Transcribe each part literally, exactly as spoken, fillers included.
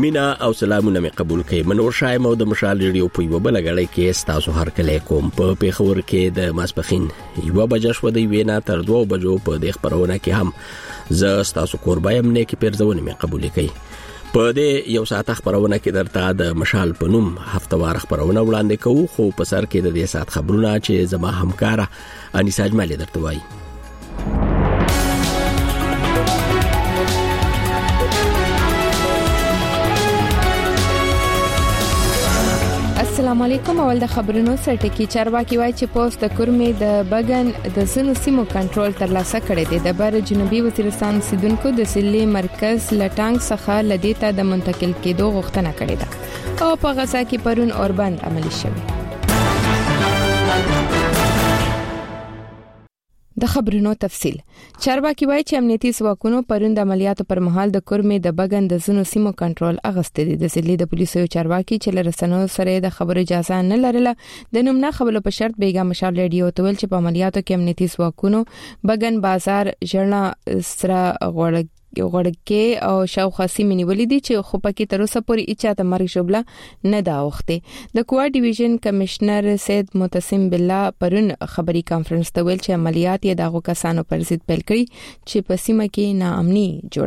مینا او سلامونه مې قبول کړئ. منور شایم او د مشال ریډیو په یو بل غړی کې تاسو هر کله کوم په پیښور کې د ماسپخین یو بجې شو د وینا تر دوه بجو په د خبرونه کې هم ز تاسو قربایم نه کې پیرځونه مې قبول کړئ. په دې یو ساعت خبرونه کې درته د مشال په نوم هفتوار خبرونه وړاندې کوو، خو په سر کې د دې ساعت خبرونه چې زما همکاره انیسا اجمل درته وایي. السلام علیکم. اول د خبرونو سرټکی چارواکي وایي چې پوسټ د کورمې د بغن د سونو سیمو کنټرول ترلاسه کړی دی. د بر جنوبي وزیرستان سیدونکو د سلی مرکز لټانګ څخه لدیته د منتقل کېدو غوښتنه کړې ده او په غزا کې پرون اوربند عملی شوی. د خبرونو تفصیل. چارواکي وایي چې امنیتي ځواکونو پرون د عملیاتو پر مهال د کورمې د بغن د زونو سیمو کنټرول اغستې دي. د ضلع د پولیسو چارواکي چې لرسنو سره د خبرو اجازه نه لرله د نوم نه خبرو په شرط بیګا مشال ریډیو ته ویل چې په عملیاتو کې امنیتي ځواکونو بغن بازار ژړنا سره غوړ غوړکې او شاوخوا سیمې نیولې دي چې خو پکې تر اوسه پورې اچا ته مرګ شوبله نه دا وخته. د کوه ډیویژن کمشنر سید متسم بالله پرون خبري کانفرنس ته ویل چې عملیات یې دغه کسانو پر ضد پیل کړي چې په سیمه کې ناامني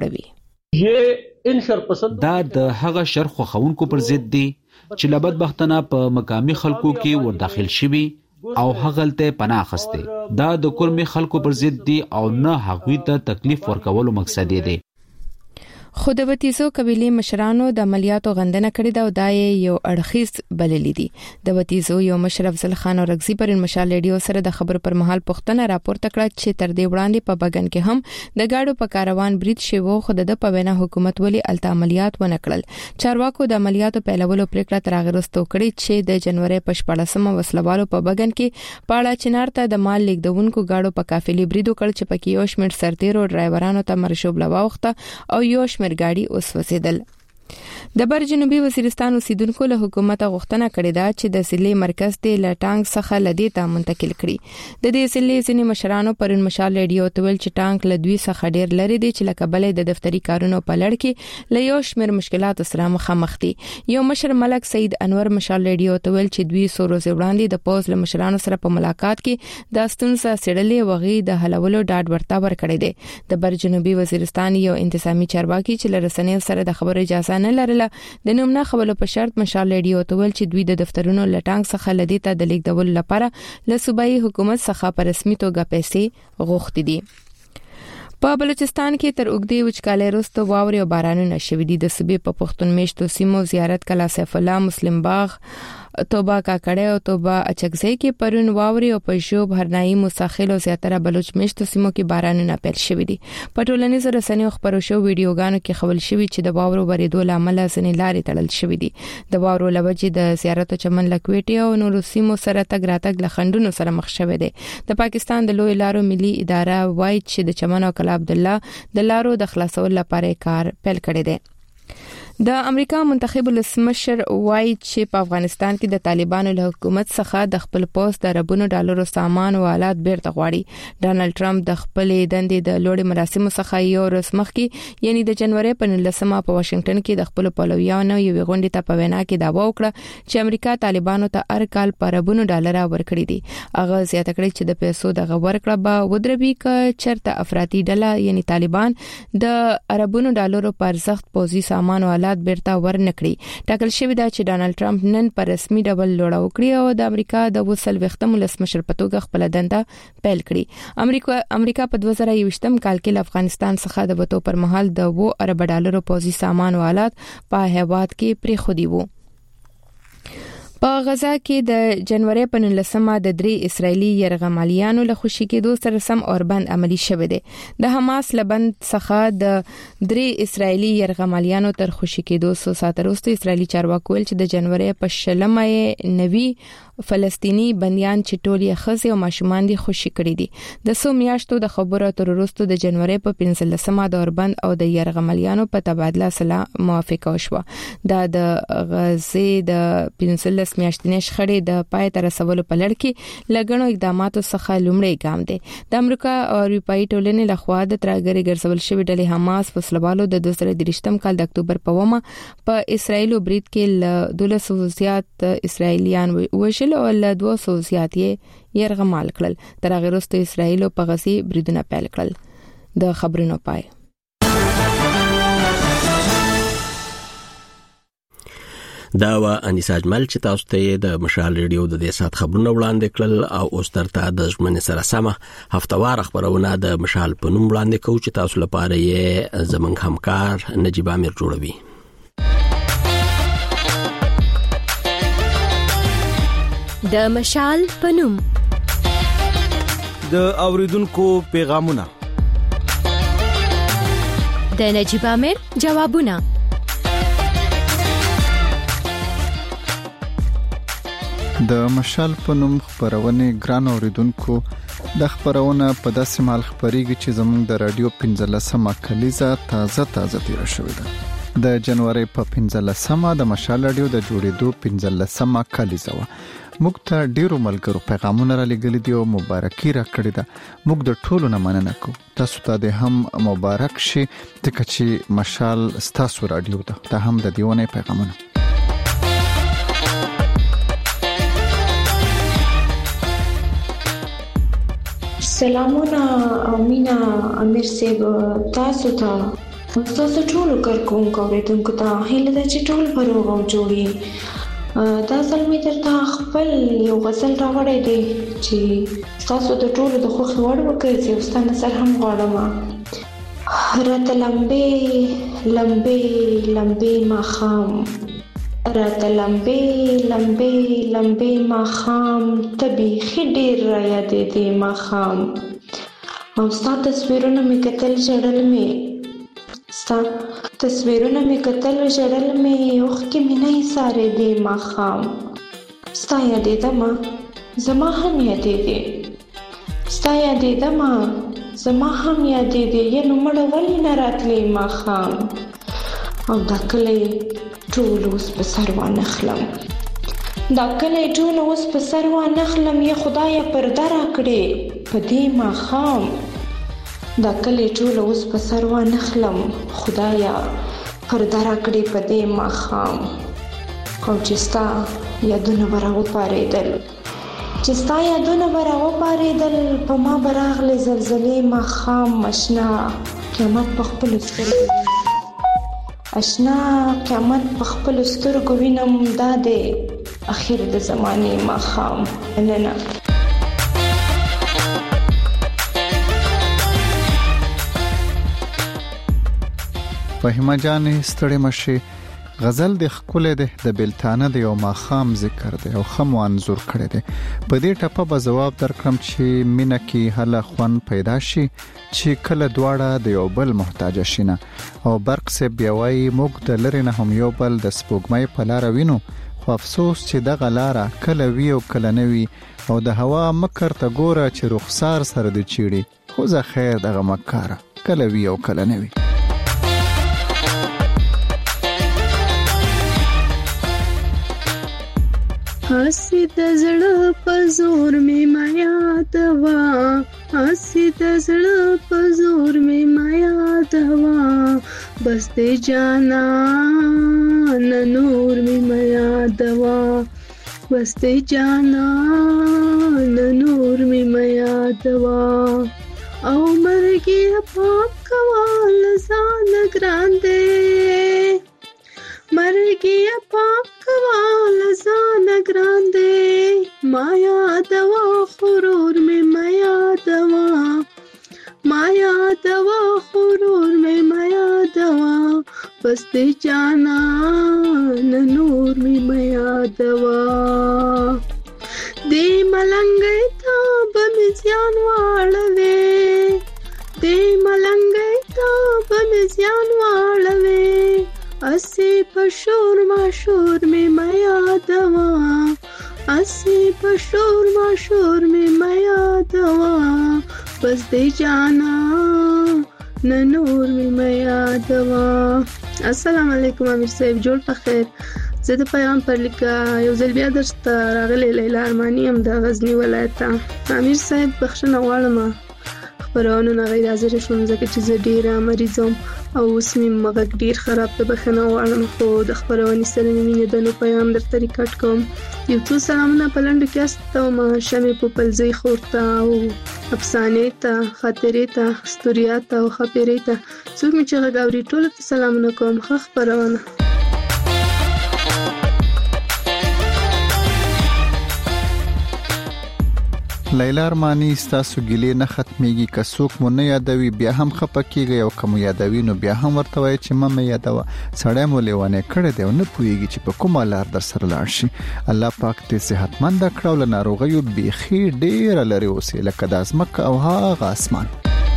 جوړوي. دا د هغه شر خو خونکو پر ضد دي چې لبد بختنه په مقامي خلکو کې ور داخل شوي او هغلته پناه اخسته. دا د کورمې خلکو پر ضد دي او نه هغوی ته تکلیف ورکولو مقصد دی. خو د وتیزو قبيله مشرانو د عملیاتو غندنه کړې ده او دا یو اړخیز بللی دي. د وتیزو یو مشر افضل خان اورغزي پر مشال ریډیو سره د خبر پر مهال پښتنه راپورته کړه چې تر دې وړاندې په بغن کې هم د گاډو په کاروان برید شوی، خو د په وینا حکومت ولې الته عملیات ونه کړل. چارواکو د عملیاتو پیلولو پریکړه تر هغه وروسته کړې چې د جنوري په شپږمه وسلوالو په بغن کې پاړه چنارته د مال لیکدونکو گاډو په قافلې برید وکړ چې پکې یو شمېر سرتیرو ډرایورانو ته مرشوب لواوخته او یو شمېر ګاډي اوس وسیدل. د بر جنوبي وزیرستان اوسیدونکو له حکومت غوښتنه کړې ده چې د ضلع مرکز د لټانګ څخه لدیته منتقل کړي. د دې ضلع ځینې مشرانو پرون مشال ریډیو ته ویل چې ټانک له دوی څخه ډیر لري دي چې لکه بلې د دفتری کارونو په لړ کې له یو شمېر مشکلاتو سره مخامخ دي. یو مشر ملک سید انور مشال ریډیو ته ویل چې دوی څو ورځې وړاندې د پوز له مشرانو سره په ملاقات کې د ستونزې سړلې وغي د حلولو ډاډ ورته ورکړی دی. د بر جنوبي وزیرستان یو انتظامی چارواکي چې لرسنې سره د خبرو اجازه نه لرله د نوم نه خبرو په شرط مشال ریډیو ته ویل چې دوی د دفترونو لټانګ څخه لدیته د لیکدول لپاره له صوبایي حکومت څخه په رسمي توګه پیسې غوښتي دي. په بلوچستان کې تر اوږدې وچکالۍ وروسته واورې او بارانونه شوي دي. د صوبې په پښتون میشتو سیمو زیارت کلا سیف الله مسلم باغ توبه کاکړې او توبه اچکزۍ کې پرون واوري او په شوب هرنايي مساخل او زیاتره بلوچ میشتو سیمو کې بارانونه پیل شوي دي. په ټولنیزو رسنیو خبرو شو ویډیوګانو کې خبر شوي چې د واورو ورېدو لامل ځنې لارې تړل شوي دي. د واورو لوجې د زیارت چمن لکويټي او نورو سیمو سره تګ راتګ لخندونو سره مخ شوي دي. د پاکستان د لوی لارو ملي اداره وایي چې د چمن او کلا عبد الله د لارو د خلاصول لپاره کار پیل کړی دی. د امریکا منتخب ولسمشر وایي چې په افغانستان کې د طالبانو له حکومت څخه د خپل پوسټ د اربونو ډالرو سامان او آلات بیرته غواړي. ډانلډ ټرمپ د خپل دندې د لوړې مراسمو څخه یو ورځ مخکې یعنی د جنوري په نولسمه په واشنگټن کې د خپل پلویانو یو غونډې ته په وینا کې دعوا وکړه چې امریکا طالبانو ته هر کال پر اربونو ډالر ورکړي دي. هغه زیاته کړې چې د پیسو د ورکړه به ودروي ک چرته افراطي ډله یعنی طالبان د اربونو ډالرو پر ارزښت پوزي سامان او آلات بیرته ورنکړي. ټاکل شوی دا چې ډانلډ ټرمپ نن په رسمي ډول لوړ وکړي او د امریکا د وسل وختم ولسمشر په توګه خپل دنده پیل کړي. امریکا امریکا په دوه زره یوویشتم کال کې له افغانستان څخه د وټو پر مهال د وو ارب ډالرو پوزي سامان او آلات په هیواد کې پرې خودي وو. په غزا کې د جنوري په نولسمه د درې اسرایلی يرغمالیانو له خوشي کېدو سره سم اوربند عملی شوه دي. د حماس لبند څخه د درې اسرایلی يرغمالیانو تر خوشي کېدو سو سات وروسته اسرایلی چارواکو ویل چې د جنوري په شلمه نوي فلسطینی بنديان چې ټول یې خزي او ماشومان دي خوشي کړي دي د سو میاشتو د خبرو تر وروسته د جنوري په پنځلسمه دوربند او د يرغملیانو په تبادله سره موافقه وشوه دا د غزې د پنځلس میاشتنې شخړې د پای تر رسولو په لړ کې لګڼو اقداماتو څخه لومړی ګام دی د امریکا او اروپאי ټولنې لخوا د ترګری ګرځول شوی ډلې حماس فسلوالو د دوه زره درشتم کال د اکتوبر په ومه په اسرایل او برید کې ل دولس زیات اسرایلیان وشل او له دوه سوه زیات یې يرغمال کړل تر هغه وروسته اسرایل په غزې بریدونه پیل کړل د خبرونو پای دا و انیسا اجمل چې تاسو ته د مشال ریډیو د دې سات خبرونه وړاندې کړل او اوس ترته د ژمن سره سمه هفتوار خبرونه د مشال په نوم وړاندې کوو چې تاسو لپاره یې زمنګ همکار نجيب امیر جوړوي د مشال پنوم د اوریدونکو پیغامونه د نجيب امیر جوابونه د مشال پنوم خبرونه ګران اوریدونکو د خبرونه په داسې مال خبريږي چې زموږ د رادیو پنځلسمه کلیزه تازه تازه تیر شوې ده د جنوري په پنځلسمه د مشال رادیو د جوړېدو پنځلسمه کلیزه و موږ ته ډیرو ملګرو پیغامونه را لګل دي او مبارکي را کړې ده موږ د ټولو نه مننه کوو تاسو ته د هم مبارک شي ځکه چې مشال ستاسو رادیو ده ته هم د دیونه پیغامونه سلامونه امینا امیر صاحب تاسو ته تاسو ټول کارکونکو اوریدونکو ته هیله ده چې ټول پروغ او جوړي دا ځل می درته خپل یو غزل راوړی دی چې تاسو د ټولو د خوښ وړ وکړئ او ستاسو سره هم غواړم راته لمبې لمبې لمبې ماخام راته لمبې لمبې لمبې ماخام تبي خډیر را یادې دي ماخام او ستاسو تصویرونه می کتل جړل می ستا تصویرونه می کتل جړل می اوخ کې می نه ساره دی ماخام ستا یادې دما زما هم یادې دی ستا یادې دما زما هم یادې دی ینو مړ ولې نه راتلې ماخام او دا کله ټول اوس په سروا نخلم دا کله ټول اوس په سروا نخلم یا خدای پرده را کړې په دې ماخام دا کلی ټول اوس په سروا نخلم خدایا پرده را کړې په دې ماخام او چې ستا یادونه براغو پارېدل چې ستا یادونه براغو پارېدل په ما براغلې زلزلې ماخام اشنا قیامت په خپلو سترګو اشنا قیامت په خپلو سترګو وینم دا دی اخر د زمانې ماخام نه نه فهمه جان ستړي مشي غزل د خکول ده د بلتانه د یو ماخام ذکر ده او خمو انزور کړي ده په دې ټپه به جواب درکړم چې مینه کې هله خوان پیدا شي چې کله دواړه د یو بل محتاج شینه او برق سه بیاوي موږ د لری نه هم یو بل د سپوږمۍ په لار وینو خو افسوس چې د غلاره کله وی او کله نوي او د هوا مکر ته ګوره چې رخسار سره د چيړي خو زه خیر دغه مکاره کله وی او کله نوي هسي د زړه په زور می مایا دوا هسي د زړه په زور می مایا دوا بس دې جانا نور می مایا دوا بس دې جانا نور می مایا دوا او مرګي پاک کوال ځان ګراندې مرګي پاک کوال ځان ګراندې مایا دوا خرور می مایا دوا مایا دوا خرور می مایا دوا بس دې جانا نور می مایا دوا دې ملنګ ته بم ځان واړوي دې ملنګ ته بم ځان واړوي اسی پشور مشور می مایا دوا اسی پشور ما شور میں میا دوا بس دے جانا ننور میں میا دوا. السلام علیکم امیر صاحب، جوړ په خیر. زه د پیغام پر لیکه یو ځل بیا درته راغلی لیلا ارماني یم د غزني ولایت. امیر صاحب بخښنه غواړم، خبرونه نه غیر حاضر شوم ځکه چې زه ډیره مریض یم او اوس مې مغز ډیر خراب ده. بخښنه غواړم خو د خبرونې سره مې مینه ده نو پیغام درته ریکارډ کوم. یو څو سلامونه په لنډو کې استوم شمې په پلزۍ خورته او افسانې ته، خاطرې ته، ستوریات ته او خاطرې ته څوک مې چې غږ اوري ټولو ته سلامونه کوم. ښه خبرونه. لیلا ارمانی ستاسو ګیلې نه ختميږي، که څوک مو نه یادوي بیا هم خپکیږي او کوم یادوي نو بیا هم ورته وایي چې مې یادوه. سړی مو لیوانه کړی دی او نه پوهیږي چې په کومه لار در سره لاړ شي. الله پاک دې صحتمند کړو، له ناروغیو بيخي ډیر لري اوسې لکه د ازمکه او هغه اسمان.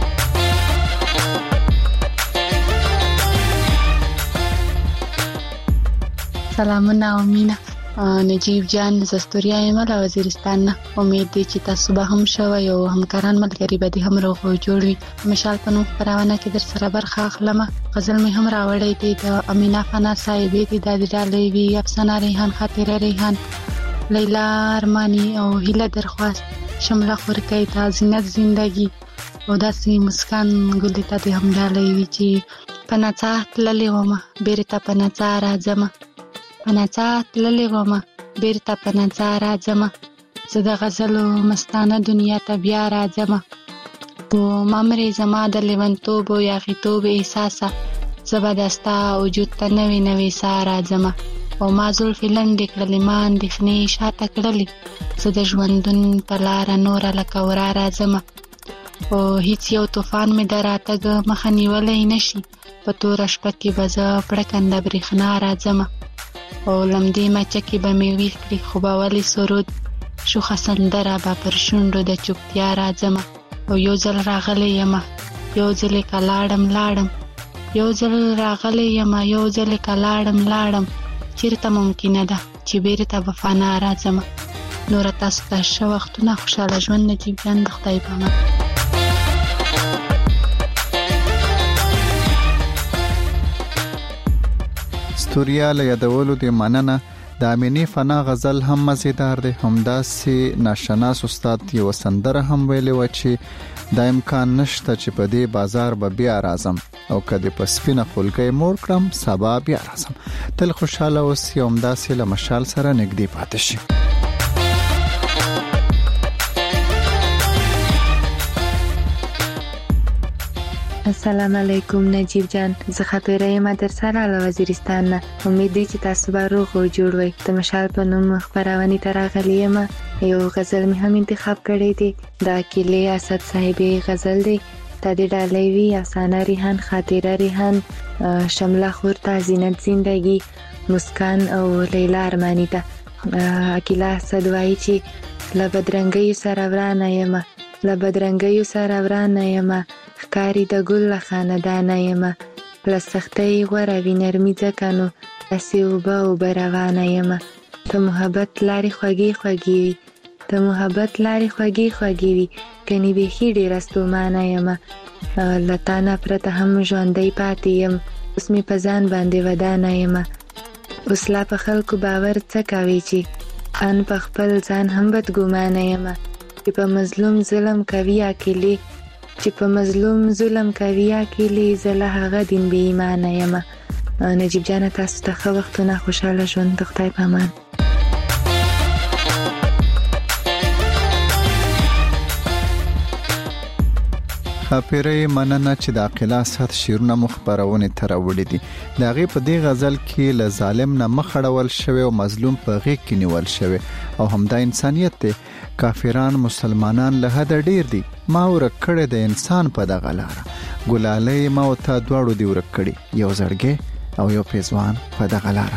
سلامونه او مینا. نجیب جان زستوریا یم له وزیرستان نه. امید دی چې تاسو به هم شوي او همکاران ملګری به دي هم روغ او جوړ وي. مشال په نوم خبرونه کې در سره برخه اخلم. غزل مې هم راوړې دي د امینا فنا صاحبې دي، د ډالۍ وی افسانه ریحان، خاطره ریحان، لیلا ارمانی او هیله درخواست، شمله خورکې ته زینت زندگی او داسې مسکان ګلې ته هم ډالۍ وی چې پناڅه تللې ومه بیرته پناڅه راځم، پناڅه تللې ومه بیرته پناڅه راځم، زه د غزلو مستانه دنیا ته بیا راځم. په مامرې زما د لیونتوب او یاغیتوب احساسه زه به دستا وجود ته نوې نوې ساه راځم. او ما زلفې لنډې کړلې، ما اندېښنې شاته کړلې، زه د ژوندون په لاره نوره لکه ورا راځم. او هیڅ یو طوفان مې د راتګ مخه نیولی نشي، په توره شپه کې به زه پړکنده برېښنا راځم. او لمدې مچکې به مې ویښ کړي، خو به ولې سرود شوخه سندره به پر شونډو د چوپتیا راځم. او یو ځل راغلی یمه یو ځل که لاړم لاړم، یو ځل راغلی یمه یو ځل که لاړم لاړم، چیرته ممکنه ده چې بیرته به فنا راځم. نوره تاسو ته ښه وختونه، خوشحاله ژوند. نجیب جان د خدای په امان. ستوریا له یادولو د مننه. د امینی فنا غزل هم مزیدار دی. همداسې ناشناس استاد یو سندره هم ویلې و چې د امکان نشته چې په دې بازار به بیا راځم، او کله په سپینه خلګي مور کړم سبا بیا راځم. تل خوشاله اوسئ، همداسې له مشال سره نږدې پاتې شئ. السلام علیکم نجیب جان، زه خاطره یم در سره له وزیرستان نه. امید دی چې تاسو به روغ او جوړ وئ. د مشال په نوم خبرونه ته راغلی یم. یو غزل مې هم انتخاب کړی دی، د اکیلې اسد صاحبې غزل دی. د دې ډالۍ وی افسانه ریحان، خاطره ریحان، شمله خورته، زینت زندگی، مسکان او لیلا ارمانی ته. اکیله اسد وایي چې له بدرنګۍ سره ورانه یم، له بدرنګۍ سره ورانه یم، ښکاری د ګل له خاندانه یم، له سختۍ غوره وي نرمي ځکه نو داسې اوبه اوبه روانه یم. د محبت لارې خوږې خوږې وي، د محبت لارې خوږې خوږې وي، ګنې بیخي ډېره ستومانه یم. له تا نه پرته هم ژوندی پاتې یم، اوس مې په ځان باندې ودانه یم. اوس لا په خلکو باور څه کوي چې ان په خپل ځان هم بدګمانه یم. چې په مظلوم ظلم کوي اکیلې، چې په مظلوم ظلم کوي اکیلې، زه له هغه دین بې ایمانه یم. نجیب جان تاسو ته ښه وختونه، خوشحاله ژوند. د خدای په امان. خاطرې مننه چې د عقیله سات شیرونه مخبرونه تر وړي دي. دا غي په دې غزل کې ل ظالم نه مخړول شوی او مظلوم په غي کې نیول شوی، او همدا انسانيت دی. کافران مسلمانان له حد ډیر دي، ما ورکړه د انسان په دغه لار، ګلالې ما او ته دواړو دی ورکړي، یو زړګي او یو پیزوان په دغه لار.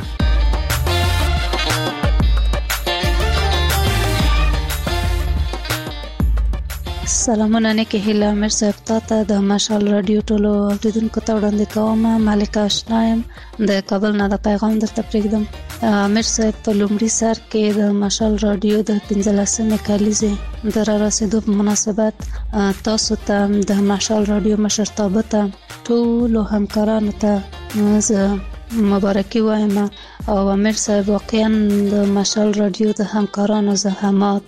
سلامونه نیکه هیله امیر صاحب تاسو د مشال رادیو ټولو اوریدونکو ته وړاندې کوم. مالک آشنایم د کابل نه د پیغام درته پرېږدم. امیر صاحب په لومړي سر کې د مشال رادیو د پنځلسمې کلیزې د را رسېدو په مناسبت تاسو ته د مشال رادیو مشرتابه ته ټولو همکارانو ته زه مبارکي وایم. او امیر صاحب واقعا د مشال رادیو د همکارانو زحمات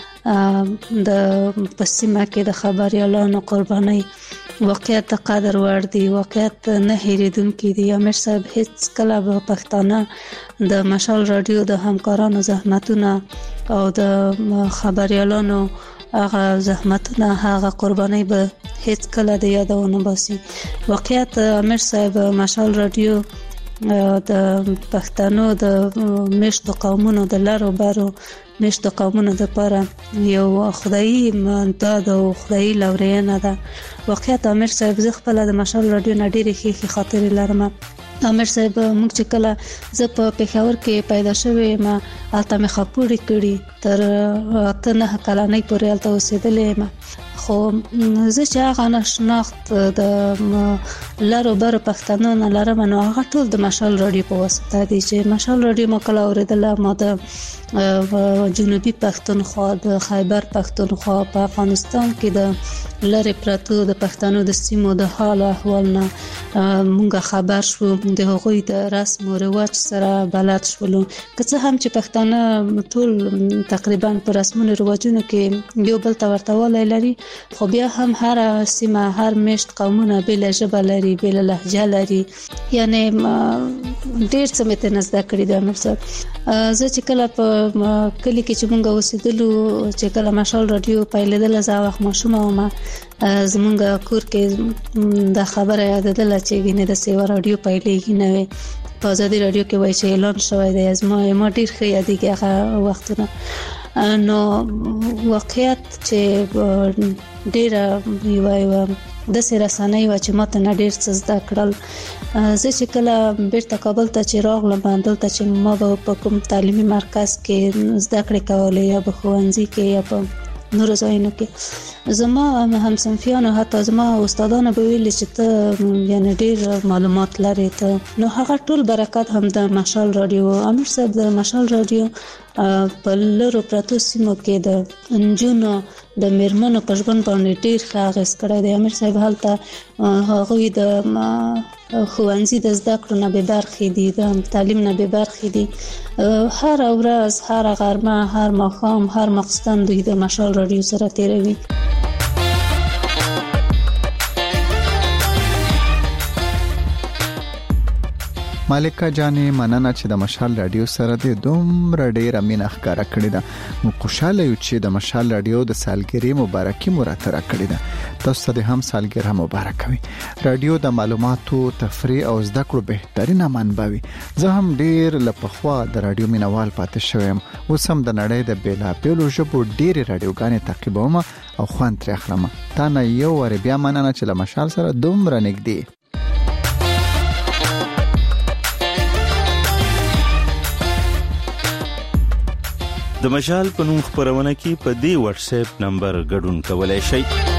د پسیمه کې د خبريالانو قرباني واقعیت قدر وړ دي، واقعیت نه هېریدونکي دي. امیر صاحب هیڅ کله به پښتانه د مشال رادیو د همکارانو زحمتونه او د خبريالانو هغه زحمتونه هغه قرباني به هیڅ کله د یادونه باسي. واقعیت امیر صاحب مشال رادیو د پښتنو د مشت قومونو د لارو بارو مشت قومونو د لپاره یو خدایي امداد او خدایي لورینه ده. واقعیت امیر صاحب زه خپل د مشال رادیو نه ډېرې ښې خاطرې لرم. امیر صاحب موږ چې کله زه په پېښور کې پیدا شوې ما هلته مې خپوړې کړي تر اته نهه کلنۍ پورې هلته اوسېدلې یم. خو زه چې هغه نه شناخت د لارو برو پښتنو نه لرم نو هغه ټول د مشال رادیو په واسطه دي چې مشال رادیو ما کله اورېدله. ما د جنوبي پښتونخوا د خیبر پښتونخوا په افغانستان کې د لارې پرتو د پښتنو د سیمو د حال او احوال نه مونږ خبر شو، د هغوی د رسم او رواج سره بلد شولو. که څه هم چې پښتانه ټول تقریبا په رسمونو رواجونو کې یو بل ته ورته والی لري، خو بیا هم هر سیمه هر مشت قومونه بېله ژبه لري، بېله لهجه لري. یعنې ډېر څه مې ترې نه زده کړي دي امیر صاحب. زه چې کله په کلي کې چې مونږ اوسېدلو چې کله مشال رادیو پیلېدله زه وخت ماشومه ومه، زمونږ کور کې دا خبره یادېدله چې ګینې داسې یوه رادیو پیلېږي نوې په ازادي رادیو کې وایي چې اعلان شوی دی. زما ما ډېر ښه یادېږي هغه وختونه. نو واقعیت چې ډېره یوه یوه داسې رسنۍ وه چې ما ته نه ډېر څه زده کړل. زه چې کله بیرته کابل ته چې راغلم دلته چې ما به په کوم تعلیمي مرکز کې زده کړې کولې یا په ښوونځي کې یا په نورو ځایونو کې، زما همصنفیانو حتی زما استادانو به ویلي چې ته یعنې ډېر معلومات لرې ته. نو هغه ټول برکت هم د مشال رادیو. امیر صاحب د مشال رادیو په لرو پرتو سیمو کې د نجونو د میرمنو په ژوند باندې ډېر ښه اغېز کړی دی. امیر صاحب هلته هغوی د ښوونځي د زده کړو نه بې برخې دي، د تعلیم نه بې برخې دي. هره ورځ، هره غرمه، هر ماښام، هر ماخوستن دوی د مشال رادیو سره تېروي. مالکه جانې مننه چې د مشال رادیو سره د دومره ډېره مینه ښکاره کړې ده. موږ خوشاله یو چې د مشال رادیو د سالګرې مبارکي مو راته راکړې ده. تاسو ته هم سالګرې مبارک وي. رادیو د معلوماتو، تفریح او زده کړو بهترینه منبع وي. زه هم ډېر له پخوا د رادیو مینوال پاتې شوم. اوس هم د نړۍ د بېلابېلو ژبو ډېرې رادیوګانې تعقیبوم او خوند ترې اخلم. تا نه یو وارې بیا مننه چې له مشال سره دومره نږدې. د مشال په نوم خبرونه کې په دې واتس اپ نمبر ګډون کولای شئ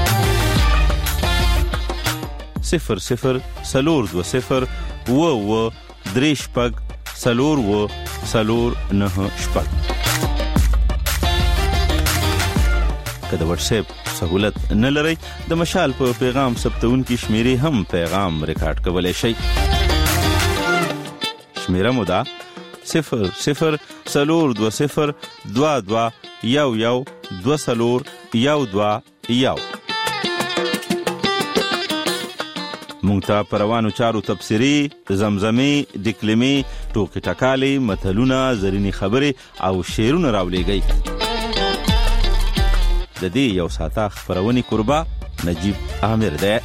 صفر صفر سلور دو صفر و و دریش پگ سلور و سلور نه شپږ. که د واتس اپ سہولت نه لرئ د مشال په پیغام ثبتون کې شمیرې هم پیغام ریکارډ کولای شئ. شمیره مو ده صفر صفر سلور دو صفر دوا دوا یو یو دو سلور یو دوا یو. مونږ ته پروانو چارو تبصری، زمزمې، ډکلمې، ټوکې ټکالې، متلونه، زرینې خبرې او شعرونه راولېږئ. د دې یو ساعته خبرونې قربا نجیب عامر دی.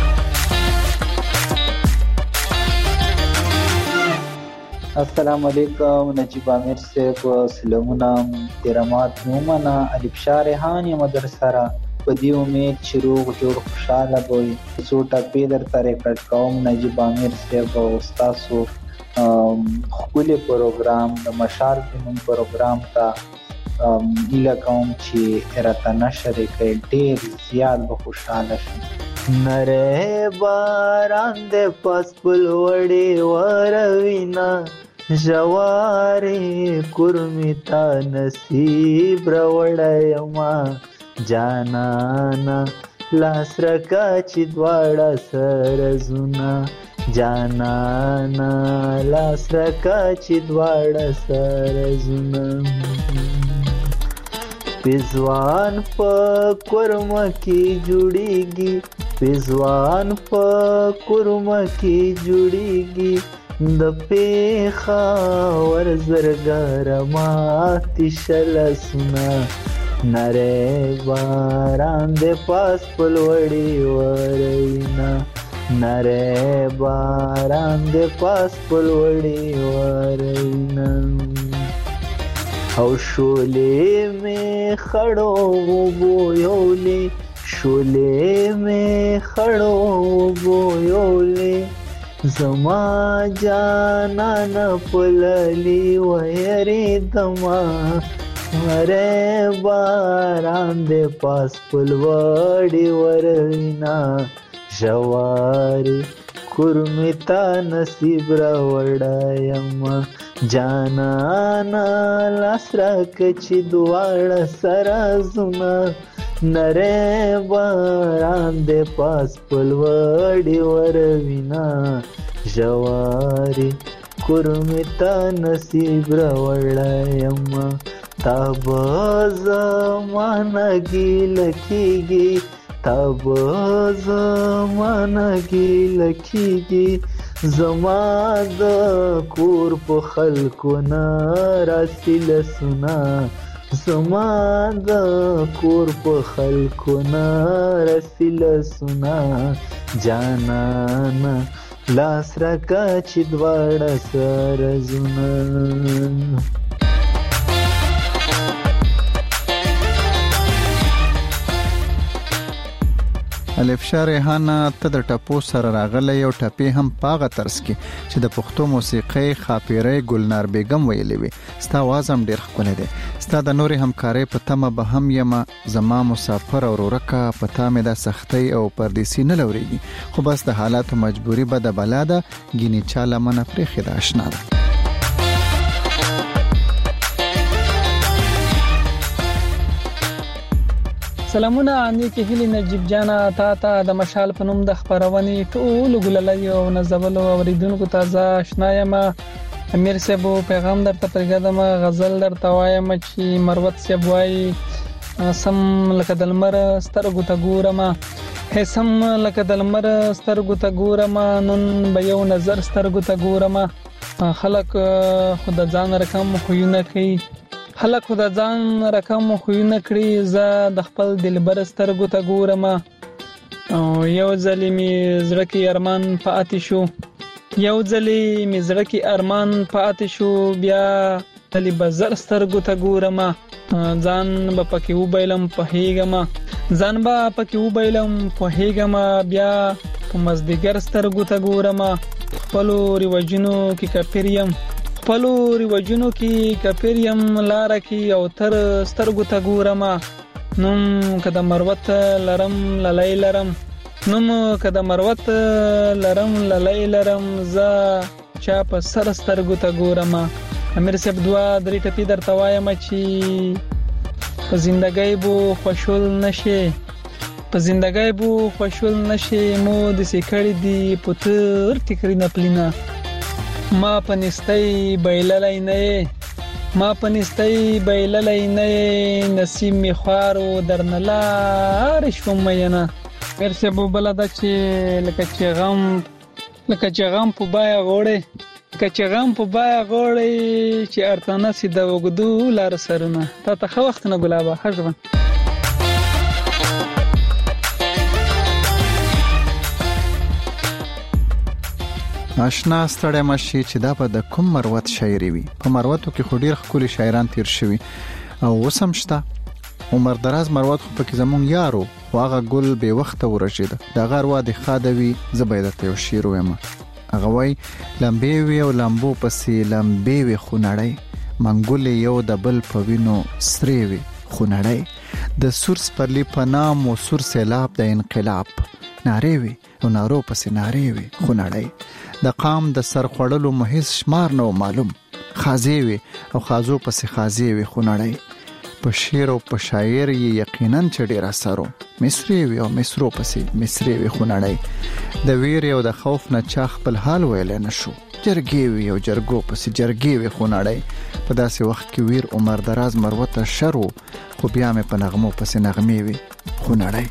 السلام علیکم نجیب عامر صاحب، سلامونه احترامات مومنه الف شارحان یم در سره. په دې امید چې روغ جوړ خوشاله وئ. څو ټکي درته ریکارډ کوم نجیب عامر صاحب او ستاسو ښکلی پروګرام د مشال په نوم پروګرام ته هیله کوم چې راته نشر کړئ، ډېر زیات به خوشحاله شم. نری باران د پاس پل وړې وروینا، ژوارې کورمې تا نصیب راوړیما، جانانا لاس راکه چې دواړه سره زونه، جانانا لاس راکه چې دواړه سره زونه. پېزوان په کورمه کې جوړیږي، پېزوان په کورمه کې جوړیږي، د پېښور زرګر ماتې شله سونه، نری باران د پاس پل وړې وروینا، نری باران د پاس پل وړې وروینا. او شولې مې خړو وبویولې، شولې مې خړو وبویولې، زما جانان پللی ویریدما، نری باران د پاس پل وړې وروینا، ژوارې کورمې تا نصیب راوړیما، جانانا لاس راکه چې دواړه سره زونه، نری باران د پاس پل وړې وروینا، ژوارې کورمې تا نصیب راوړیما. تا به زمانه ګیله کېږي، تا به زمانه ګیله کېږي، زما د کور په خلکو نه راسي لسونه، زما د کور په خلکو نه راسي لسونه، جانانا لاس راکه چې دواړه سره زونه. الفشار ریحانه ته د ټپو سره راغلی یو ټپې هم پاغه ترس کې چې د پښتو موسیقۍ خاپیرې ګلنار بیگم ویلې وي. ستا आवाज هم ډیر ښکلی دی. ستا د نورې همکارۍ په تمه به هم یم، زما مسافر او ورکه پتا مې د سختۍ او پردیسی نه لوريږي، خو بس د حالاتو مجبوری به د بلا ده، ګینې چا لمنه پرېښې ده آشنا ده. سلامونه نیکې هیلې نجیب جانا، تا ته د مشال په نوم د خبرونې ټول ګللې او نزولو اوریدونکو ته ز آشنا یم. امیر صاحب پیغام درته پرګدم، غزل درته وایم چې مروت صاحب وایي سم لکه دلمر سترګو ته ګورم، هي سم لکه دلمر سترګو ته ګورم، نن به یو نظر سترګو ته ګورم، خلک خود ځان رقم خوونه کوي، خلک خود ځان رقم خوونه کړی، زه د خپل دلبر سترګو ته ګورم، او یو ځلې می زړه کې ارمان پاتې شو، یو ځلې می زړه کې ارمان پاتې شو، بیا تلی بزر سترګو ته ګورم، ځان به پکې وبایلم په هیګم، ځان به پکې وبایلم په هیګم، بیا په مزدګر سترګو ته ګورم، خپلو ریواجونو کې کپریم، خپلو ریواجونو کې کپریم، لار کې او تر سترګو ته ګورم، نوم کده مروت لرم للی لرم، نوم کده مروت لرم للی لرم، ز چا په سر سترګو ته ګورم. امیر صاحب دوا درې ټپی درته وایم چې په زندګۍ بو خوشول نشي، په زندګۍ بو خوشول نشي، مو د سکړې دی پتر ټیکري نپلینا، ما پنستای بیللای نه، ما پنستای بیللای نه، نسیم می خوارو درنلار شوم مینه. امیر صاحب بلدا چې لکه چې غم لکه چې غم په بای غوړې، لکه چې غم په بای غوړې، چې ارتانه سي د وګدو لار سرونه. تا ته خو وخت نه ګلابه حجبه. آشنا ستړی مشي چې دا په د کوم مروت شاعري وي. په مروتو کې خو ډیر ښکلي شاعران تیر شوي او وسم شته. عمر دراز مروت خو پکې زمون یارو، واغه ګل به وخت ورشيده، دا غار واده خادوي زبیدت یو شیر وېما، هغه وای لمبې وی او لمبو پسې لمبې وی خو نړۍ، منګولې یو د بل په وینو سرې وي خو نړۍ د سور سپرلی په نام او سور سیلاب د انقلاب نارې وي او نارو پسې نارې وي خو نړۍ د قام د سر خوړلو مهیس شمار نو معلوم خازې وي او خازو پسې خازې وي خو نړۍ په شعر او په شاعر یې یقینا چې ډېر اثرو مصری وي او مصرو پسې مصری وي خو نړۍ د ویر او د خوف نه چا خپل حال ویل نه شو جرګې وي او جرګو پسې جرګې وي خو نړۍ په داسې وخت کې ویر عمر دراز مروته شرو خو بیا مې په نغمو پسې نغمې وي خو نړۍ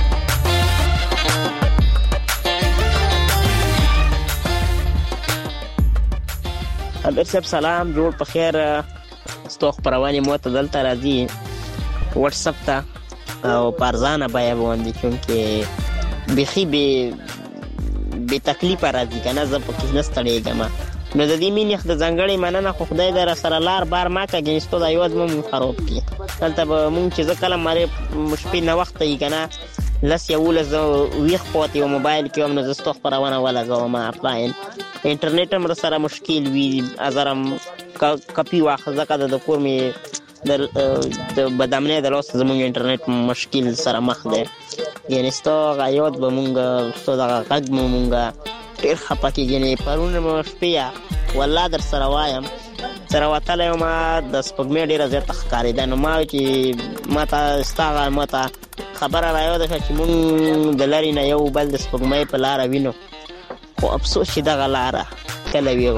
امیر صاحب سلام جوړ په خیر ستو خبرونه مو ته دلته راځي واتس اپ ته او پارزانه بیا باندې چونکه بخي به به تکلیف راځي کنه زه په کې نستړېږم نو د دې مینخ د ځنګړې مننه خو خدای در سره لار بار ما کږي ستو د یوز مو خراب کی دلته به مونږ چې ځکه لمره مشپې نه وخت یې کنه لس یو لز ویخ پوت یو موبایل کې هم نو زستو خبرونه ولا غوما اپلاین انټرنیټ هم سره مشکل وی ازرم کپی واخه ځکه د کور می د بدامنه د لوس زموږ انټرنیټ مشکل سره مخ دی یعنی ستو غایوت به مونږ ستو د غږ مونږ ډیر خپکی یعنی پرونه مشپیا والله در سره وایم سره وتل یو ما د سپګمې ډیره زیات ښکارې ده نو ما چې ما ته ستاغه ما ته خبره رايو ده چې مونږ د لارې نه یو بل د سپګمې په لار وینو خو افسوس چې دغه لاره کله ویو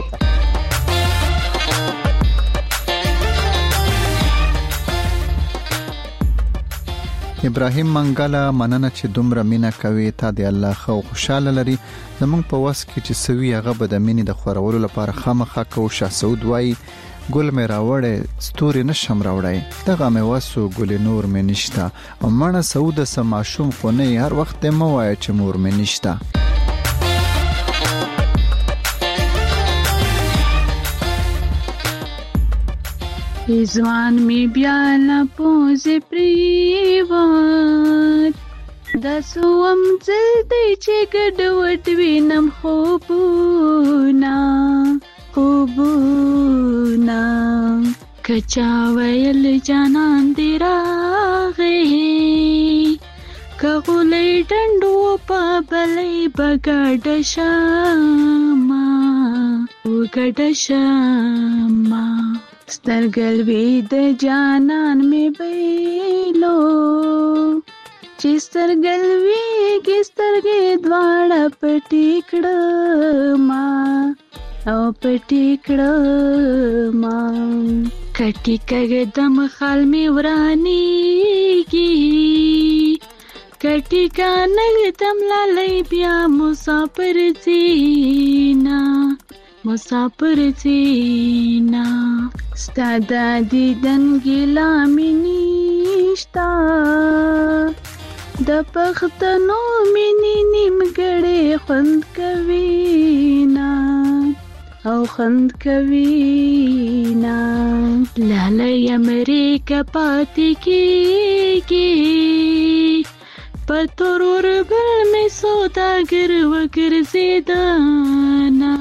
ابراهیم منګاله مننه چې دومره مینا کوي تا دی الله خو خوشاله لري زمونږ په واس کې چې سوي هغه به د مینې د خورولو لپاره خامخا کو شاه سعود وای ګل مې راوړې ستوري نشم راوړې دغه مې واسو ګل نور مې نشتا او مړه سعود سماشوم خو نه هر وخت مې وای چې مور مې نشتا ځوان می بیا نه پوزې پریوات د سوم زدې چې ګډوډ وینم خوبونه خوبونه کچا ویل جانان دی راغې کغولې ډندو په بلې بغډ شما وګډ شما سترګل وی د جانان می بیلو چې سترګل وی کې سترګې دواړه پټې کړما او پټې کړما کټی کګدم خال می ورانیږي کټی کانګ دم لالای بیا مسافر زینا مسافر زینا ستادا دیدن ګلا منیشتا د پختنو منی نیمګړې خوند کوي نا او خوند کوي نا لاله امریکا پاتې کېږي پتورور بل می سوداګر وګرځیدانا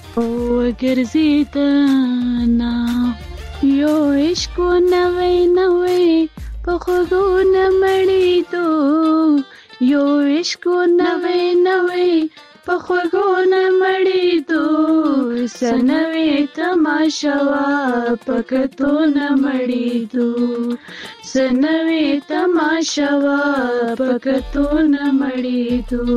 وګرځیدانا یو عشق نوې نوې په خوګو نمړې دو یو عشق نوې نوې په خوګو نمړې دو سنوي تماشا پکتو نمړې دو سنوي تماشا پکتو نمړې دو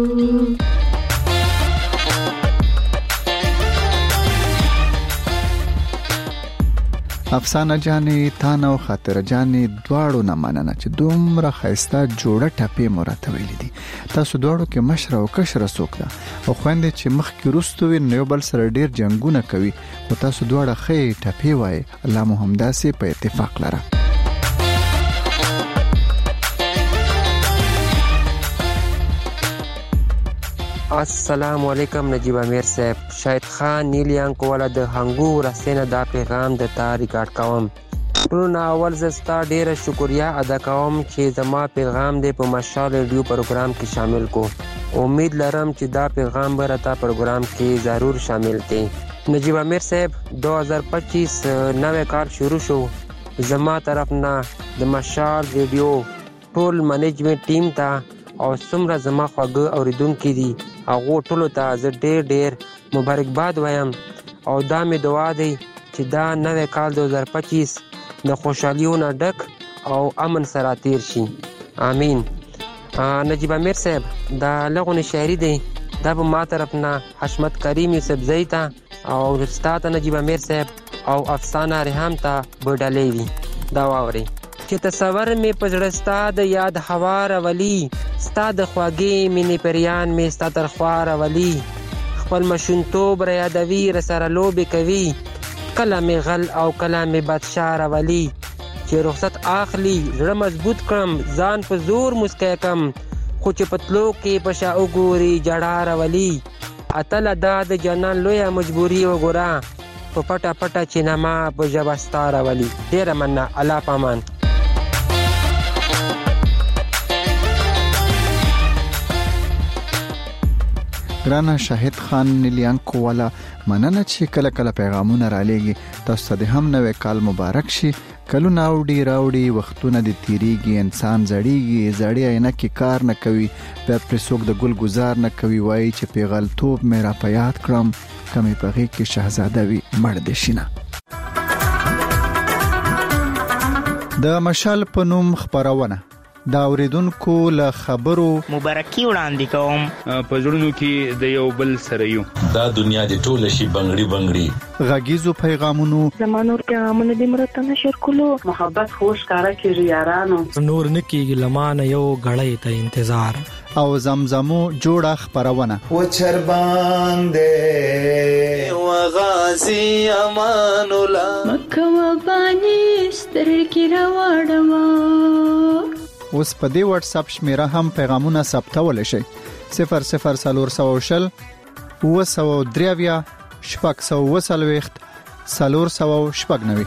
افسانه جانې تانو خاطر جانې دواړو نه مننه چې دومره خیسته جوړه ټپې مرته ویلې دي تاسو دواړو کې مشره او کشره څوک ده او خويندې چې مخ کې رستو وي نو بل سره ډیر جنگونه کوي او تاسو دواړه خې ټپې وای الله مو همداسې په اتفاق لره السلام علیکم نجیب امیر صاحب شاید خان نیلیان کوله د هنګو رسنه دا پیغام د تا ریکارډ کوم ټول اول زستا ډیره شکریا ادا کوم چې زما پیغام د په مشال ریډیو پروګرام کې شامل کو امید لرم چې دا پیغام به راته پروګرام کې ضرور شامل کړي نجیب امیر صاحب دو هزار پچیس نوې کال شروع شو. زما طرف نه د مشال ریډیو ټول منیجمنت ټیم ته او څومره زما خواږه اوریدونکي دي هغو ټولو ته زه ډېر ډېر مبارکباد وایم او دا مې دعا دی چې دا نوې کال دو هزار پچیس د خوشحالیو نه ډک او امن سره تیر شي. آمین. نجیب امیر صاحب دا لغونې شاعري دی دا په ما طرف نه حشمت کریم یوسف زئی ته او ستا ته نجیب امیر صاحب او افسانه ریحام ته به ډالۍ وي. دا واورئ چې تصور مې په زړه ستا د یاد هوا راولي، ستا د خواږې مینې پریان مې ستا تر خوا راولي، خپل ماشومتوب را یادوي راسره لوبې کوي، کله مې غل او کله مې بادشاه راولي، چې رخصت اخلي زړه مضبوط کړم ځان په زور مسکی کم، خو چې پتلو کې په شا وګوري جړه راولي، اتله دا د جنان لویه مجبوري وګوره په پټه پټه چې نما په ژبه ستا راولي. ډېره مننه. الله پامان. ګرانه شاهد خان نیلیانکو والا مننه چې کله کله پیغامونه را لېږي. تاسو ته هم نوې کال مبارک شي. کلونه اوړي راوړي وختونه د تیریږي انسان زړیږي زړی عینکې کار نه کوي بیا پرې څوک د ګل گزار نه کوي وایي چې پیغلتوب مې را په یاد کړم کمې په غېږ کې شهزاده وي مړ دې شي نه. د مشال په نوم خپرونه دا اوریدونکو له خبرو مبارکي وړاندې کوم په زړونو کې د یو بل سره یو دا دنیا د ټول شي بنگړي بنگړي غږیزو پیغامونو زمانو پیغامونه د مرته نشر کولو محبت خوش کارا کیږي یارانو نور نکیږي لمانه یو غړې ته انتظار او زمزمو جوړه خبرونه و چرباندې و غازی امان الله مکه و باندې سترګې راوړم. اوس په دې واتس اپ شمیره هم پیغامونه ثبتول شي صفر صفر سلور سو شل و سو دریویا شپږ سو وسلويخت سلور سو شپږ نوي.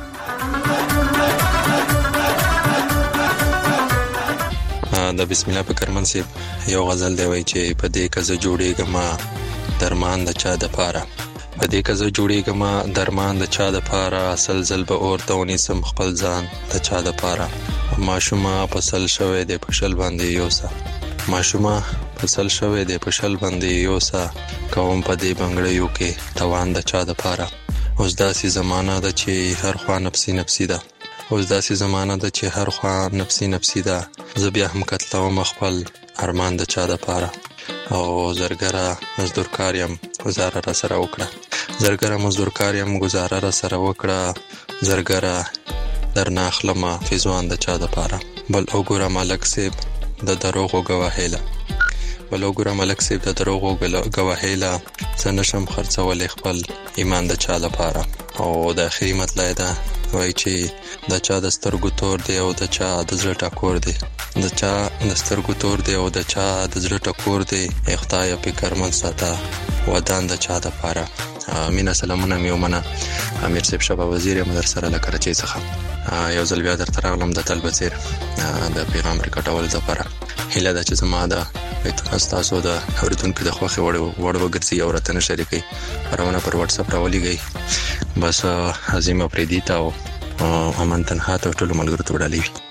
د بسم الله په کرمن سي یو غزل دی وای چې په دې کزه جوړېګما درمان د چا د پاره په دې کزه جوړېګما درمان د چا د پاره سلزل به اورته ونی سم خپل ځان د چا د پاره ماشومه پسل شوې د پشل باندې یوسا ماشومه پسل شوې د پشل باندې یوسا کوم په دې بنگړیو کې توان د چا د پاره اوس داسې زمانہ ده چې هر خوا نفسي نفسي ده اوس داسې زمانہ ده چې هر خوا نفسي نفسي ده زه بیا هم کتلوم خپل ارمان د چا د پاره او زرګره مزدورکار یم گزاره را سره وکړه زرګره مزدورکار یم گزاره را سره وکړه زرګره در ناخلمه فیزوان د چا د پاره بل وګوره ملک سیب د دروغو گواهیله بل وګوره ملک سیب د دروغو گواهیله څه نشم خرڅولی خپل ایمان د چا لپاره او د اخري مطلب ده وایي چې د چا د سترګو تور دی او د چا د زړه ټکور دی د چا د سترګو تور دی او د چا د زړه ټکور دی خدای په کرمن ساته ودان د چا د پاره. مینا سلامونه میومنه امیر صاحب شبا وزیر مدر سره له کراچۍ څخه یو ځل بیا درته راغلم د تل بصیر د پیغام ریکارډول لپاره هیله ده چې زما د تاسو د اوریدونکو د خوښي وړ وړ وګرځي او راته شریکي پرونه پر واتس اپ راولېږي بس عظیم افریدی تا او امن تنها ته ټول ملګرو ته وړاندې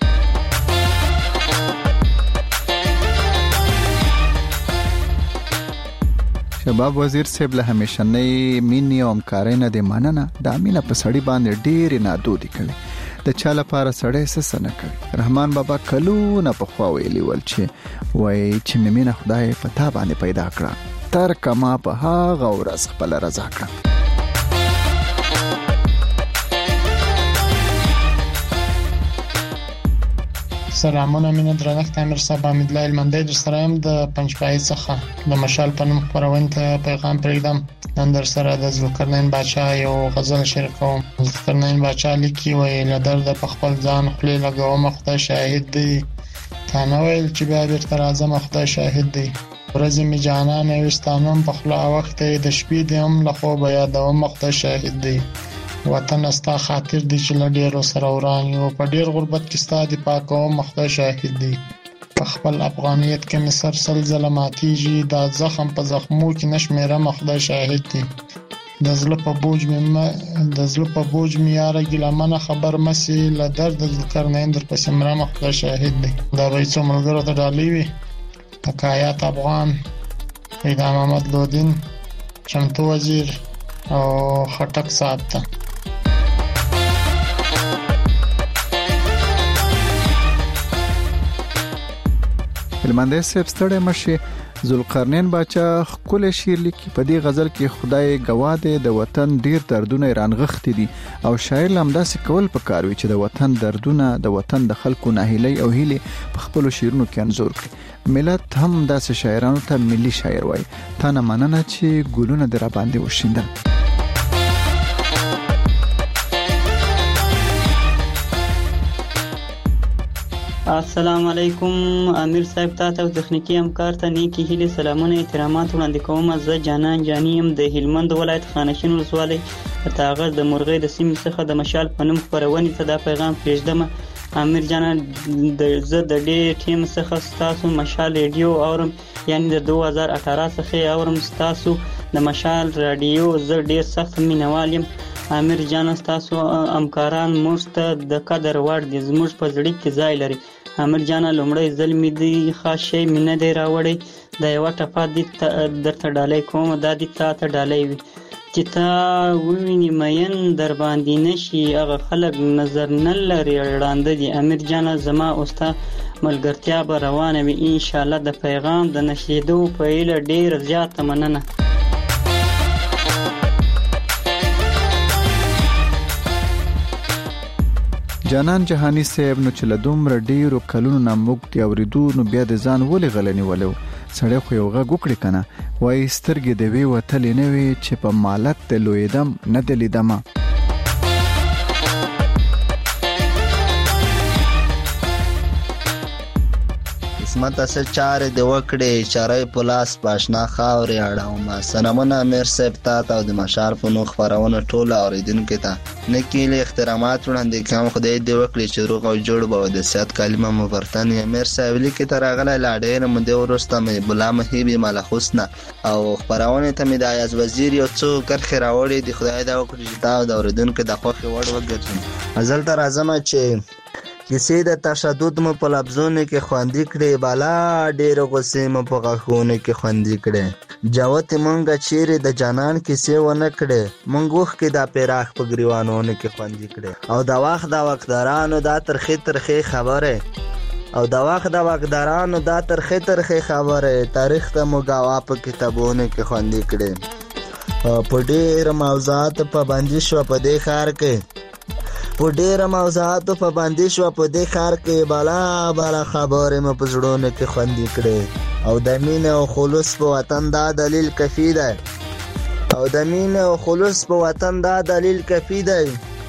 شباب وزیر صاحب له همیشنۍ مینې او همکارۍ نه د مننه د امینه په سړی باندې ډېر نادودي کوي د چا لپاره سړی څه نه کوي. رحمان بابا کلونه په خوا ویلی ول چې وای چې مینه خدای په تا باندې پیدا کړه تر کما په هغه ورځ خپل رضا کړه. سلامونه مینه درنښت امیر صاحب حمید الله المندی در سره يم د پنځپای څخه د مشال په نوم خبرونه ته پیغام پرېږدم. نن در سره د ذوالقرنین بادشاه یو غزل شریکوم. ذوالقرنین بادشاه لیکي وایي له درده په خپل ځان خولې لګوم خدای شاهد دی تا نه ویل چې بیا بیرته راځم خدای شاهد دی ورځې مې جانانه وستانم په خوله وخت د شپې دی هم له خوبه یادوم خدای شاهد دی وطن استا خاطر دی چې لډیرو سره وران یو په ډیر غربت کې ستا دی پاکوم خدای شاهد دی په خپل افغانیت کې مسر سلزله ماتیږي دا زخم په زخمو کې نشمیره خدای شاهد دی د زړه په بوج مې د زړه په بوج مې یاره ګیلمنه خبر مسی له درد ذوالقرنین در پسې مرمه خدای شاهد دی. دا به څو ملګرو ته ډالۍ وي. حکایات افغان، پیدا محمد لودین، چمتو وزیر او خټک صاحب ته. هلمندی صاحب ستړی مشي. ذوالقرنین باچا خپل شعر لیکي په دې غزل کې خدای گواه دی د وطن ډیر دردونه رانغښتي دي او شاعر لمداسې کول پکاروي چې د وطن دردونه د وطن د خلکو ناهیلي او هیلې په خپل شعرونو کې انځور کړي. ملت هم داسې شاعرانو ته ملي شاعر وایي. تا نه مننه چې ګلونه در باندې وشیندل. السلام علیکم. امیر صاحب تاسو او تخنیکی همکار ته نیکی هیله سلامونه احترامات وړاندې کوم. زه جانان جانی يم د هلمند ولایت خانشین ولسوالۍ تاغر د مرغۍ د سیمې څخه د مشال په نوم خپرونې ته دا پیغام پرېږدم. امیر جان د زه د ډېر ټیم څخه ستاسو مشال ریډیو اورم، یعنی د دوه هزار اټھارہ څخه اورم ستاسو د مشال رادیو. زه ډېر سخت مینوال یم. امیر جان ستاسو همکاران موږ ته د قدر وړ دي، زموږ په زړه کې ځای لري. امیر جان لومړی ځل مې دی خاص شی مې نه دی راوړی. د یوه ټپه دې درته ډالۍ کوم، دا دې تا ته ډالۍ وي چې تا وویني مین در باندې نشي، هغه خلک نظر نه لري ړانده دي. امیر جان زما او ستا ملګرتیا به روانه وي انشاءالله. د پیغام د نشیدو په هیله ډېره زیاته مننه. جانان جهانی صاحب نو چې له دومره ډیرو کلونو نه موږ دی اوریدو نو بیا د ځان ولې غلنی ولو سړی خو یو غږ وکړي کنه. وای سترګې د وی وتلې نه وي چې په مالت د لویدم نه دلیدم. قسمت اصل چاره د وکړې چاره په لاس پاشنا خاورې اړوم. سلامونه امیر صاحب ته او د مشال په نو خبرونه ټول اوریدونکو ته نکیل احترامات وړاندې کوم. خدای دې وکړي چې روغ او جوړ به د صحت کلمه مبارتن. امیر صاحب لیکي تر غله لاډې نه مده ورسته مې بلا مهيبي مال حسنا او خبرونه ته مې د ایاز وزیر یو څو کرخه راوړي. د خدای دا وکړي چې تا د اوریدونکو د خوخي وړ وګرځي. ازل تر اعظم چې کسی د تشدد مو په لفظونو کې خواندې کړې، بالا ډېر غصې مو په غاښونو کې خواندې کړې. جوت مونږه چیرې د جانان کیسې ونه کړې، مونږ وخ کې دا پیراخ په ګریوانونو کې خواندې کړې. او د وخت د وقدارانو دا ترخې ترخې خبره او د وخت د وقدارانو دا ترخې ترخې خبره تاریخ ته مو گاوا په کتابونو کې خواندې کړې. په ډېر موضوعات په باندې شو په دې ښار کې په ډېر موضوعات په باندې شو په دې ښار کې بالا بالا خبرې مې په زړونو کې خوندې کړې. او د مینې او خلوص په وطن دا دلیل کفي دی او د مینې او خلوص په وطن دا دلیل کفي دی.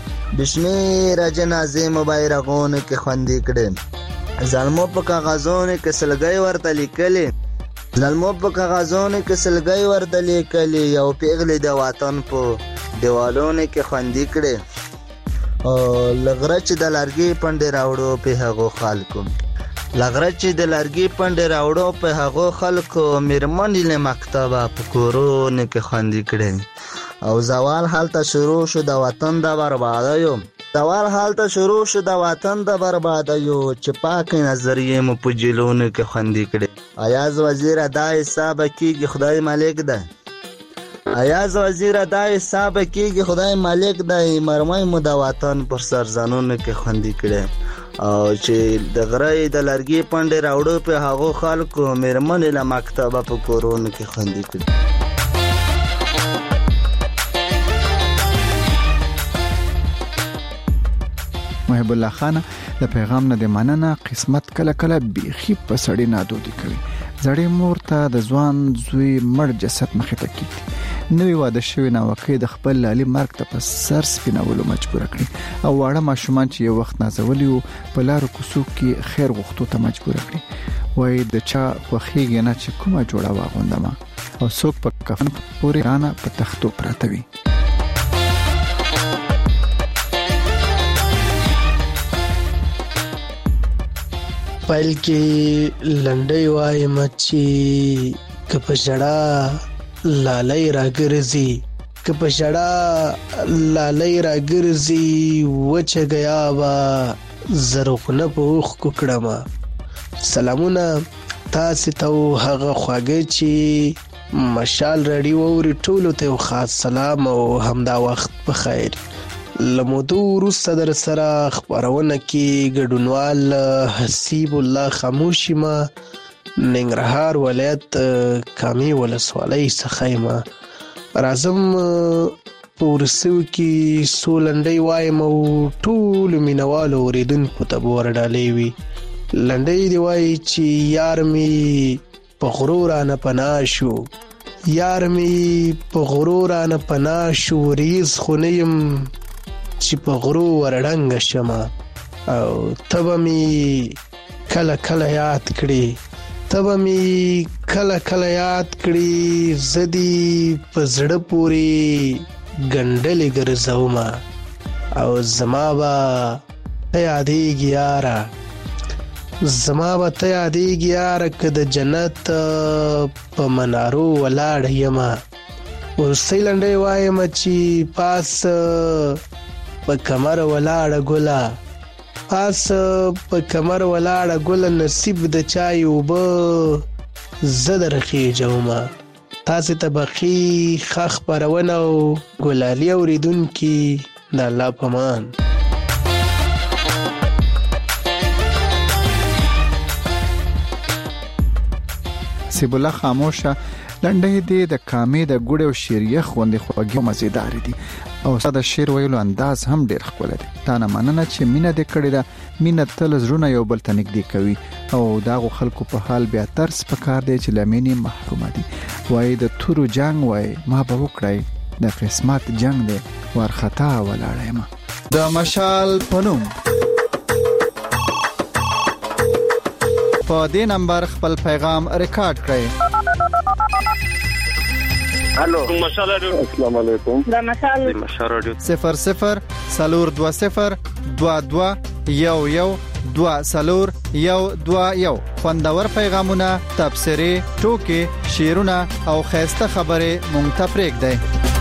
بشمیره جنازې مو بیرغونو کې خوندې کړې. ظلمو په کاغذونو کې سلګۍ ورته لیکلې ظلمو په کاغذونو کې سلګۍ ورته لیکلې. یو پیغلې د وطن په دیوالونو کې خوندې کړې. او لغره چې د لرګي پنډې راوړو په هغو خلکو لغره چې د لرګي پنډې راوړو په هغو خلکو میرمنې له مکتبه په کورونو کې خوندې کړې. او زوال حالته شروع شو د وطن د بربادیو زوال حالته شروع شو د وطن د بربادیو چې پاکې نظریې مو په جیلونو کې خوندې کړې. ایاز وزیر دا حساب کیږي خدای مالک ده ایاز وزیر دا حساب کیږي خدای مالک دی. مرمۍ مو د وطن پر سرزنونو کې خوندې کړې. او چې د غرې د لرګي پنډې راوړو په هغو خلکو میرمنې له مکتبه په کورونو کې خوندې کړې. محب الله خان د پیغام نه د مننه. قسمت کله کله بیخي په سړی نادودي کوي. زړې مور ته د ځوان زوی مړ جسد مخې ته کیږي. نوې واده شوی ناوکۍ د خپل لالي مرګ ته په سر سپینولو مجبور کړي او واړه ماشومان چې یو وخت نازولي وو په لارو کوڅو کې خیر غوښتو ته مجبور کړي. وای د چا خوښیږي نه چې کومه جوړه واغوندمه او څوک په کفن پورې رانه په تختو پراته وي. پایل کې لنډۍ وایم چې که په ژړا لالۍ راګرځي که په ژړا لالۍ راګرځي وچه ګیابه زرغونه په اوښکو کړمه. سلامونه تاسې ته و هغه خواږه چې مشال راډیو اوري ټولو ته یو خاص سلام او همدا وخت په خیر. له مودو وروسته در سره خپرونه کې ګډونوال حسیب الله خاموشي ما ننګرهار ولایت کامې ولسوالۍ څخه یم. راځم په وروستیو کې څو لنډۍ وایم او ټولو مینوالو اورېدونکو ته به ورډالۍ وي. لنډۍ دې وایي چې یار مې په غرو رانه پناه شو، یار مې په غرو رانه پناه شو، ریز خو نه یم چې په غرو ورډنګه شمه. او ته به مې کله کله یاد کړې، ته به مې کله کله یاد کړې، زه دې په زړه پورې ګنډلې ګرځومه. او زما به ته یادېږي یاره، زما به ته یادېږي یاره، که د جنت په منارو ولاړه یمه. وروستۍ لنډۍ وایم چې پاس په کمر ولاړه ګله، پاس په کمر ولاړه ګله، نصیب د چای اوبه زه در خېجومه. تاسې ته بخي ښه خپرونه او ګلالي اورېدونکي د الله په امان. حسیب الله خاموشه لنډۍ دې د کامې د ګوړې او شیریخ غوندې خوږې او مزېدارې دي او ستا د شعر ویلو انداز هم ډېر ښکلی دی. تا نه مننه چې مینه دې کړې ده. مینه تل زړونه یو بل ته نږدې کوي او د هغو خلکو په حال بیا ترس پکار دی چې له مینې محرومه دي. وایي د تورو جنګ وایي ما به وکړی، د قسمت جنګ دی وارخطا ولاړه یم. د مشال په نوم په دې نمبر خپل پیغام ریکارډ کړئ. الو مشال رادیو. السلام علیکم. د مشال د مشال رادیو صفر صفر سلور دو صفر دو دو یو یو دو سلور یو دو یو. خوندور پیغامونه، تبصرې، ټوکې، شعرونه او خیسته خبرې مونږ ته پرېږدئ.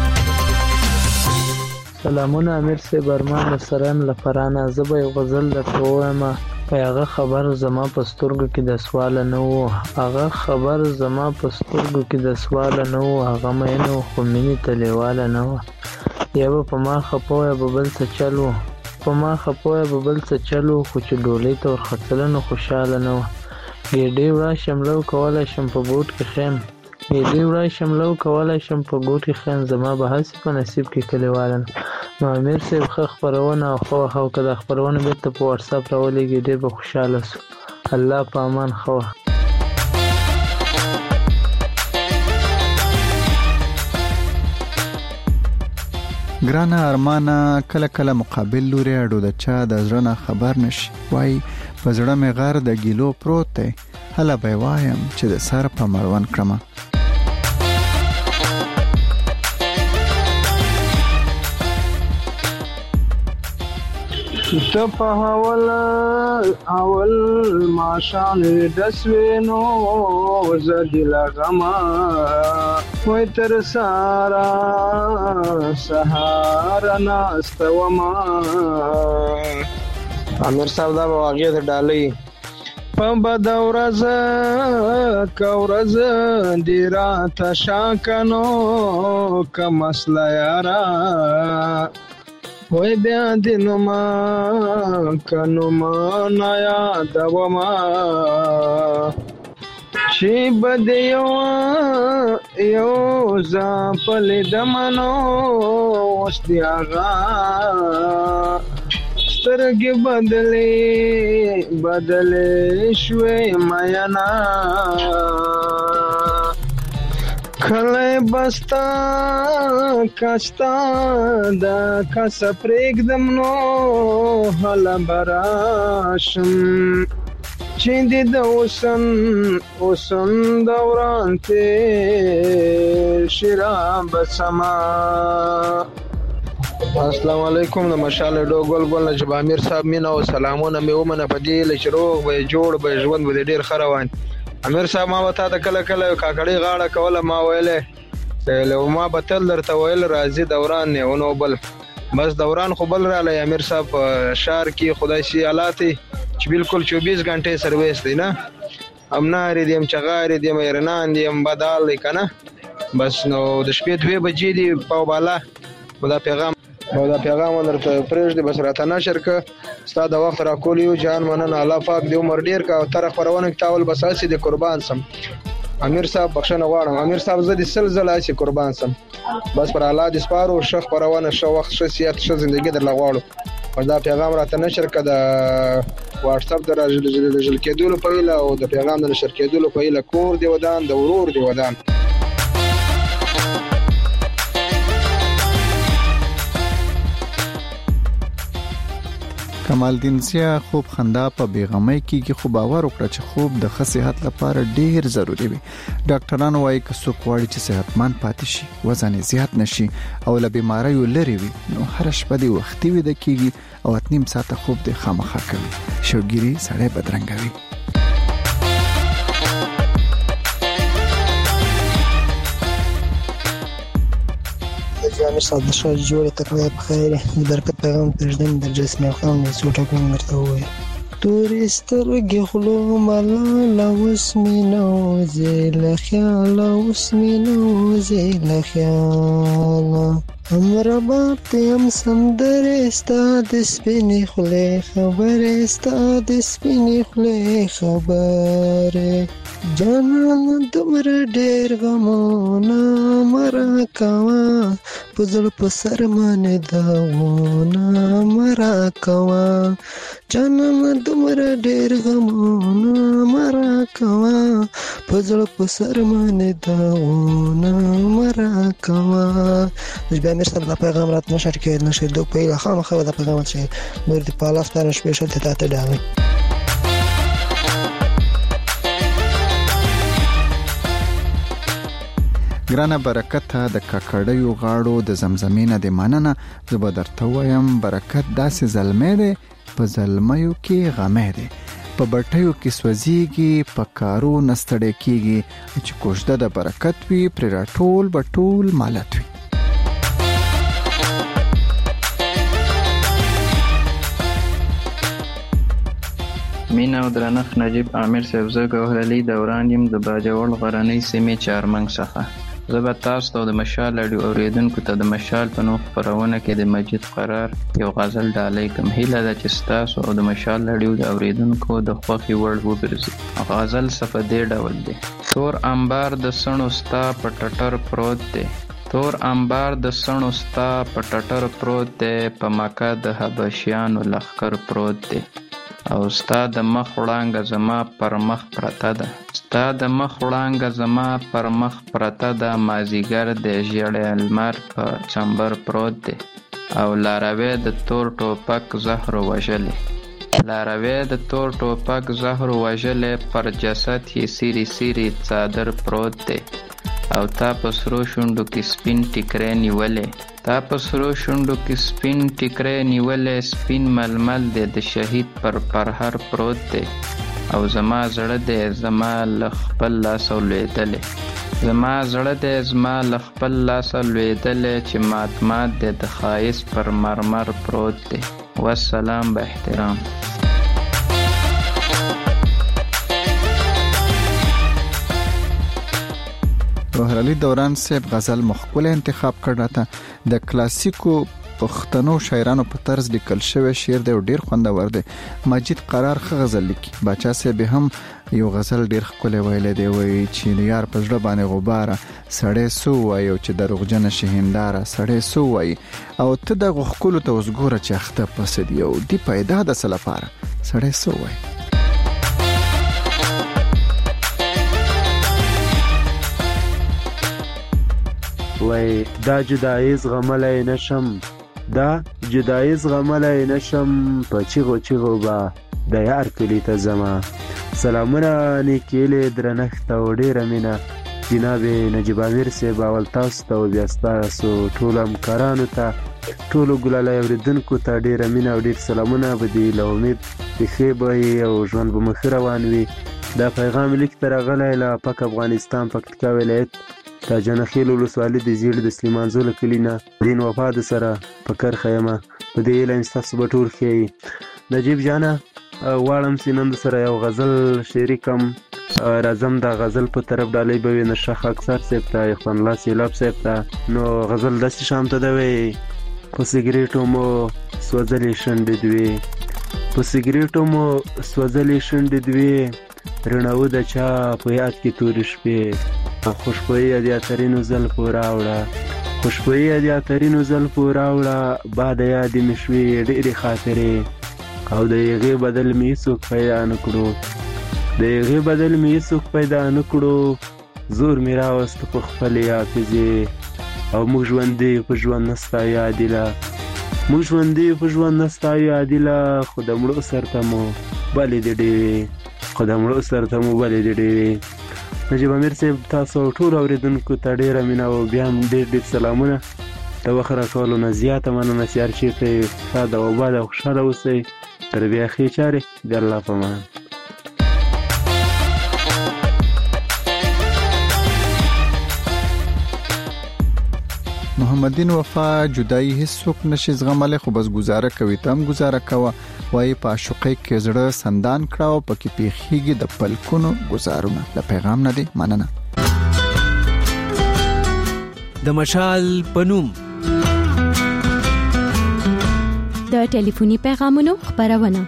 سلامونه امیر صاحب، ارمان سرم لفرانه. زه به یو غزل درته ووایم. په هغه خبر زما په سترګو کې د سواله نه و، هغه خبر زما په سترګو کې د سواله نه و، هغه مینه و خو مینې ته لیواله نه وه. یا به په ما خفه وی به بل څه چل و، په ما خفه وی به بل څه چل و، خو چې ډولۍ ته ورختله نو خوشحاله نه وه. ګېډۍ وړه شمله کولی شم په ګوټ کې خیم، ګېډۍ وړه شمله کولی شم په ګوټ کې خیم، زما به هسې په نصیب کې کلیواله نه. نو امیر صاحب ښه خپرونه او ښه وخت او که دا خپرونه بېرته په واتساپ راولېږي ډېر به خوشحاله سو. الله په امان. ښه وخت. ګرانه ارمانه، کله کله مقابل لوري اډو د چا د زړه نه خبر نشي. وای په زړه مې غر د ګیلو پروت دی، هله به وایم چې د سر په مړوند کړمه. ته په اول اول ماشان دسوینو زدل غما وای تر سارا سهار ناستوما. امیر صاحب دا واقعي ته ډالۍ په بد ورځ کورز دی رات شاکنو کم اصله یارا وای بیا دینو ما کنو ما نیا دوما چې بد یو یو زپل دمنو اوس دی آغا سترګې بدلې بدلې شوې مینا کله بستا کستا دا کس پرېږدم نو هله براشم چې دې د اوسن اوسن دوران تېر شي رابسما. السلام علیکم. د مشال ډو ګل ګل نجیب امیر صاحب مینه او سلامونه مې ومنه په دې لچ روغ به جوړ به ژوند به ډیر ښه روان. امیر صاحب ما وتا ته کله کله کاکړی غاړه کوله ما ویلې لو ما به تل درته ویل راځي دوران نه ونو بل بس دوران خو بل رالی امیر صاحب شهر کې خدای سي حالات چې بالکل چوبیس غنټې سرویس دی نه امنار دي ام چغار دي ام ایرنان دي ام بدال دی کنه بس نو د شپې دوه بجې دی په بالا دا پیغام او دا پیغام درته پرېږ دی بس راته نشر ک ستا د وخت را کول یو جان مننه الله پاک دې عمر ډیر کا تر خبرونه تاول بس اسی د قربان سم امیر صاحب بخښنه غواړم امیر صاحب زه د سلزله اسی قربان سم بس پر الله دې سپارو شخ پرونه شو وخت شخصیت شو ژوندۍ در لغواړو او دا پیغام راته نشر ک د واتس اپ در رجل کېدل په اله او د پیغام د نشر کېدل په اله کور دی ودان د ورور دی ودان کمال الدین زیا خوب خندا په بیغمۍ کېږي خو باور وکړه چې خوب د ښه صحت لپاره ډیر ضروری وي ډاکټرانو وايي که څوک غواړي چې صحتمند پاتې شي وزن زیات نشي او له بیماریو لري وي نو هر شپه دی وختي وي د کېږي او اتنیم ساعته خوب دی خامخا کوي شوګيري سړی بدرنګوي امیر صاحب د شاه جوړې تکلیه په خیر د برکت پیغام پرېږدم د جسمي خام د څو ټکو درته ووایي تورې سترګې خلو ملاله اوس مې نه وځې له خیاله اوس مې نه وځې له خیاله همره باب ته هم سندرې ستا د سپینې خولې خبرې ستا د سپینې خولې خبرې جانانه دومره ډېر غمونه مه راکوه په زړه په سر باندې داغونه مه راکوه جانانه دومره ډېر غمونه مه راکوه په زړه په سر باندې داغونه مه راکوه بیا امیر صاحب دا پیغام رات نشر کړي نشي دوه په خامخا دا پیغام شي نور دی په لاس تر سپیشل ته ته دا ګرانه برکت د کاکړیو غاړو د زمزمینه د مننه زه به درته وایم برکت داسې زلمې دی په زلمیو کې غمې دی په بټیو کې سوځيږي په کارو نستړی کېږي چې کوشده د برکت وي پر راټول بټول مالت وي مینا او درنښت نجیب عامر صاحب زه ګوهرعلي دوران یم د باجوړ غرنۍ سیمې چارمنګ څخه زه به تاسو ته د مشال اډیو اوریدونکو ته د مشال په نوم خپرونه کې د مجید قرار یو غزل ډالۍ کوم هیله ده چې ستاسو او د مشال اډیو د اوریدونکو د خوښې وړ وګرځي غزل صفه دې ډول دی تور انبار د سڼو ستا په ټټر پروت دی تور انبار د سڼو ستا په ټټر پروت دی په مکه د حبشیانو لښکر پروت دی او ستا د مخ وړانګه زما پر مخ پرته ده ستا د مخ وړانګه زما پر مخ پرته ده مازیګر د ژیړی لمر په چمبر پروت دی او لاروی د تور ټوپک زهر وژلی لاروی د تور ټوپک زهر وژلی پر جسد یې سیری سیری څادر پروت دی او تا په سرو شونډو کې سپین ټیکری نیولې تا په سرو شونډو کې سپین ټیکری نیولې سپین ململ دی د شهید پر پرهر پروت دی او زما زړه دی زما له خپل لاسه لوېدلی زما زړه دی زما له خپل لاسه لوېدلی چې مات مات دی د ښایست پر مرمر پروت دی والسلام به احترام ګوهرعلي دوران صاحب غزل مخکوله انتخاب کړه د کلاسیکو پښتنو شاعرانو په طرز لیکل شوی شعر دی او ډیر خوندور دی مجید قرار خ غزل لیکي باچا صاحب هم یو غزل ډیر ښکلی ویلی دی وایي چې یار په زړه باندې غباره سړی سو وایي او چې دروغجنه شي هنداره سړی سو وایي او ته دغو ښکلو ته اوس ګوره چې اخته پسه دي او دي پیدا د څه لپاره سړی سو وایي وای دا جدایي زغملای نشم دا جدایي زغملای نشم په چیغو چیغو با د یار کلی ته زما سلامونه نیکیلې درنښت او ډیره مینه جناب نجیب امیر صاحب اول تاسو ته بیا ستاسو ټول همکارانو ته ټولو ګلالای اوریدونکو ته ډیره مینه او ډیر سلامونه به دي له امید چې ښې به او ژوند به مخ روان وي دا پیغام لیک ته راغلی له پاک افغانستان پکتیکا ولایت دا جنخیل ولسوالي د زیړ د سلیمان زوله کلي نه دین وفا د سره په کرښه یمه په دې علم ستاسو به ټول ښیي. نجیب جانه غواړم چې نن سره یو غزل شریکم. راځم دا غزل په طرف ډالۍ به وي نشه خاکسار صاحب ته، اخوان الله سیلاب صاحب ته. نو غزل داسې شام ته ده وی: په سګریټو مو سوځلې شونډې دوې، په سګریټو مو سوځلې شونډې دوې، رڼاو د چا په یاد کې تورې شپې، خوشبویي د اترینو زلفو راوړه، خوشبویي د اترینو زلفو راوړه، باد یادې مې شوې ډېرې خاطرې، او د هغې بدل مې هېڅوک پیدا نه کړو، د هغې بدل مې هېڅوک پیدا نه کړو، زور مې راوسته په خپلې حافظې، او موږ ژوندي په ژوند نه ستایو عادله، موږ ژوندي په ژوند نه ستایو عادله، خو د مړو سر ته مو بلې د ډېوې، خو د مړو سر ته مو بلې د ډېوې. نجیب امیر صاحب تاسو ټول اورېدونکو ته ډېره مینه او بیا هم ډېر ډېر سلامونه. د وخت راکولو نه زیاته مننه چې هر چېرته یې ښاد او آباد او خوشحاله اوسئ. تر بیا ښې چارې د الله په امان. محمدین وفا جدائی هیڅوک نشي زغملی، خو بس گزاره کوي، تم گزاره کوه، وایي په عاشقۍ کې زړه سندان کړه او پکې پیښیږي د پلکونو گزارونه. له پیغام نه دی مننه. د مشال پنوم د ټلیفوني پیغامونو خبرونه.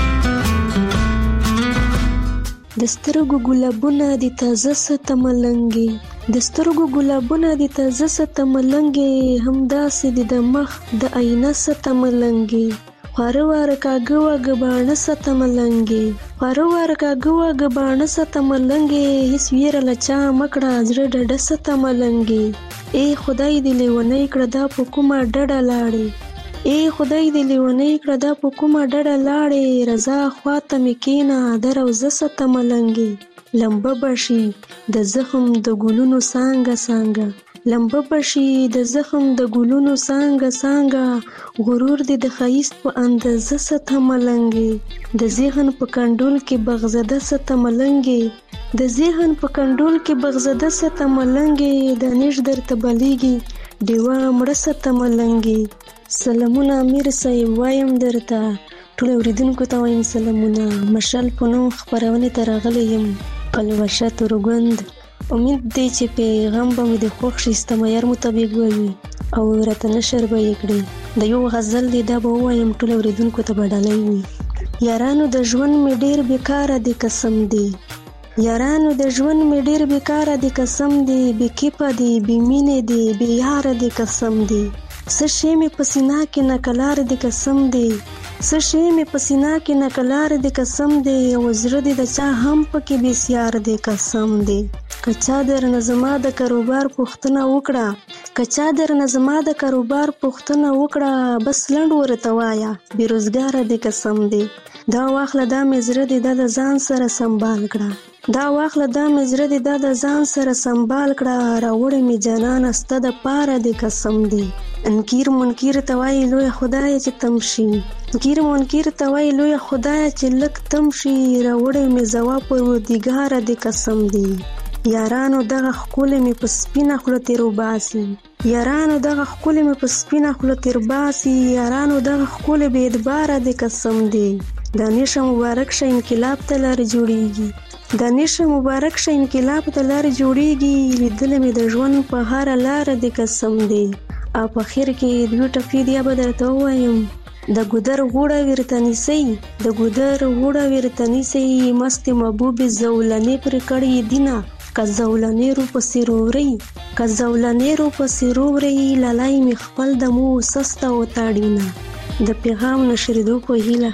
د سترګو ګلابونه د تازه ست ملنګي، د سترګو ګلابونه د تازه ست ملنګي، همداسې د مخ د آینه ست ملنګي، خواره واره کاږه واږه باڼه ست ملنګي، خواره واره کاږه واږه باڼه ست ملنګي، هیڅ ویره له چا مه کړه زړه ډډه ست ملنګي. ای خدای دې لیونی کړه دا په کومه ډډه لاړې، ای خدای دې لیونی کړه دا په کومه ډډه لاړې، رضا خواته مې کېنه د روضه ست ملنګي، لمبه بشي د زخم د ګلونو څانګه څانګه، لمبه بشي د زخم د ګلونو څانګه څانګه، غرور دې د ښایست په اندازه ست ملنګي، د ذهن په کنډول کې بغزده ست ملنګي، د ذهن په کنډول کې بغزده ست ملنګي، دانش درته بلیږي ډیوه مړه ست ملنګي. سلامونه امیر صاحب وایم درته، ټول اوریدونکو ته وایم سلامونه. مشال په نوم خپرونې ته راغلی یم، پلوشه تورګوند. امید دی چې پیغام به مې د خوښ شي، ستا معیار مطابق به وي او راته نشر به یې کړې. د یو غزل دی دا به ووایم، ټول اوریدونکو ته به ډالۍ وي. یارانو د ژوند مې ډېر بېکاره دی قسم دی، یارانو د ژوند مې ډېر بېکاره دی قسم دی، بې کیپه دی بې مینې دی بې یاره دی قسم دی، څه شی مې په سینه کې نقلار دی قسم دی، څه شی مې په سینه کې نقلار دی قسم دی، او زړه دې د چا هم پکې بېسیار دی قسم دی. که چا درنه زما د کاروبار پوښتنه وکړه، که چا درنه زما د کاروبار پوښتنه وکړه، بس لنډ ورته وایه بېروزګاره دی قسم دی. دا واخله دا مې زړه دې دا د ځان سره سنبال کړه، دا واخله دا مې زړه دې دا د ځان سره سنبال کړه، راوړې مې جانانه ستا د پاره دی قسم دی. انکیر منکر ته وایي لویه خدایه چې تم شي، انکیر منکر ته وایي لویه خدایه چې لږ تم شي، راوړې مې ځواب پروردګاره دی قسم دی. یارانو دغه ښکلې مې په سپینه خوله تېر وباسي، یارانو دغه ښکلې مې په سپینه خوله تېر باسي، یارانو دغه ښکلې بې اعتباره دی قسم دی. دا نیشه مبارک شه انقلاب ته لارې جوړېږي، دا نیشه مبارک شه انقلاب ته لارې جوړېږي، لیدلې مې د ژوند په هره لاره دی قسم دی. او په خیر کې دوی ټپې دی به درته ووایم، د ګودر غوړه ورته نیسئ، د ګودر غوړه ورته نیسئ، مستې محبوبې زولنې پرې کړې دینه، که زولنې رو پسې روورئ، که زولنې رو پسې روورئ، لالی مې خپل د مو سسته وتاړینه. د پیغام نشریدو په هیله.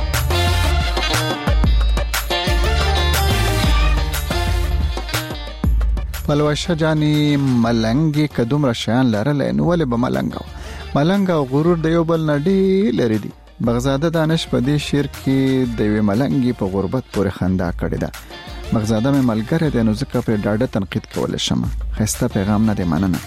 پلوشه جانی ملنګي که دومره شیان لرلی نو ولې به ملنګ و ملنګ او غرور د یو بل نه ډېر لرې دي. بغزاده دانش په دې شعر کې د یوې ملنګي په غربت پورې خندا کړې ده. بغزاده مې ملګری دی نو ځکه پرې ډاډه تنقید کولی شم. ښایسته پیغام نه دی، مننه.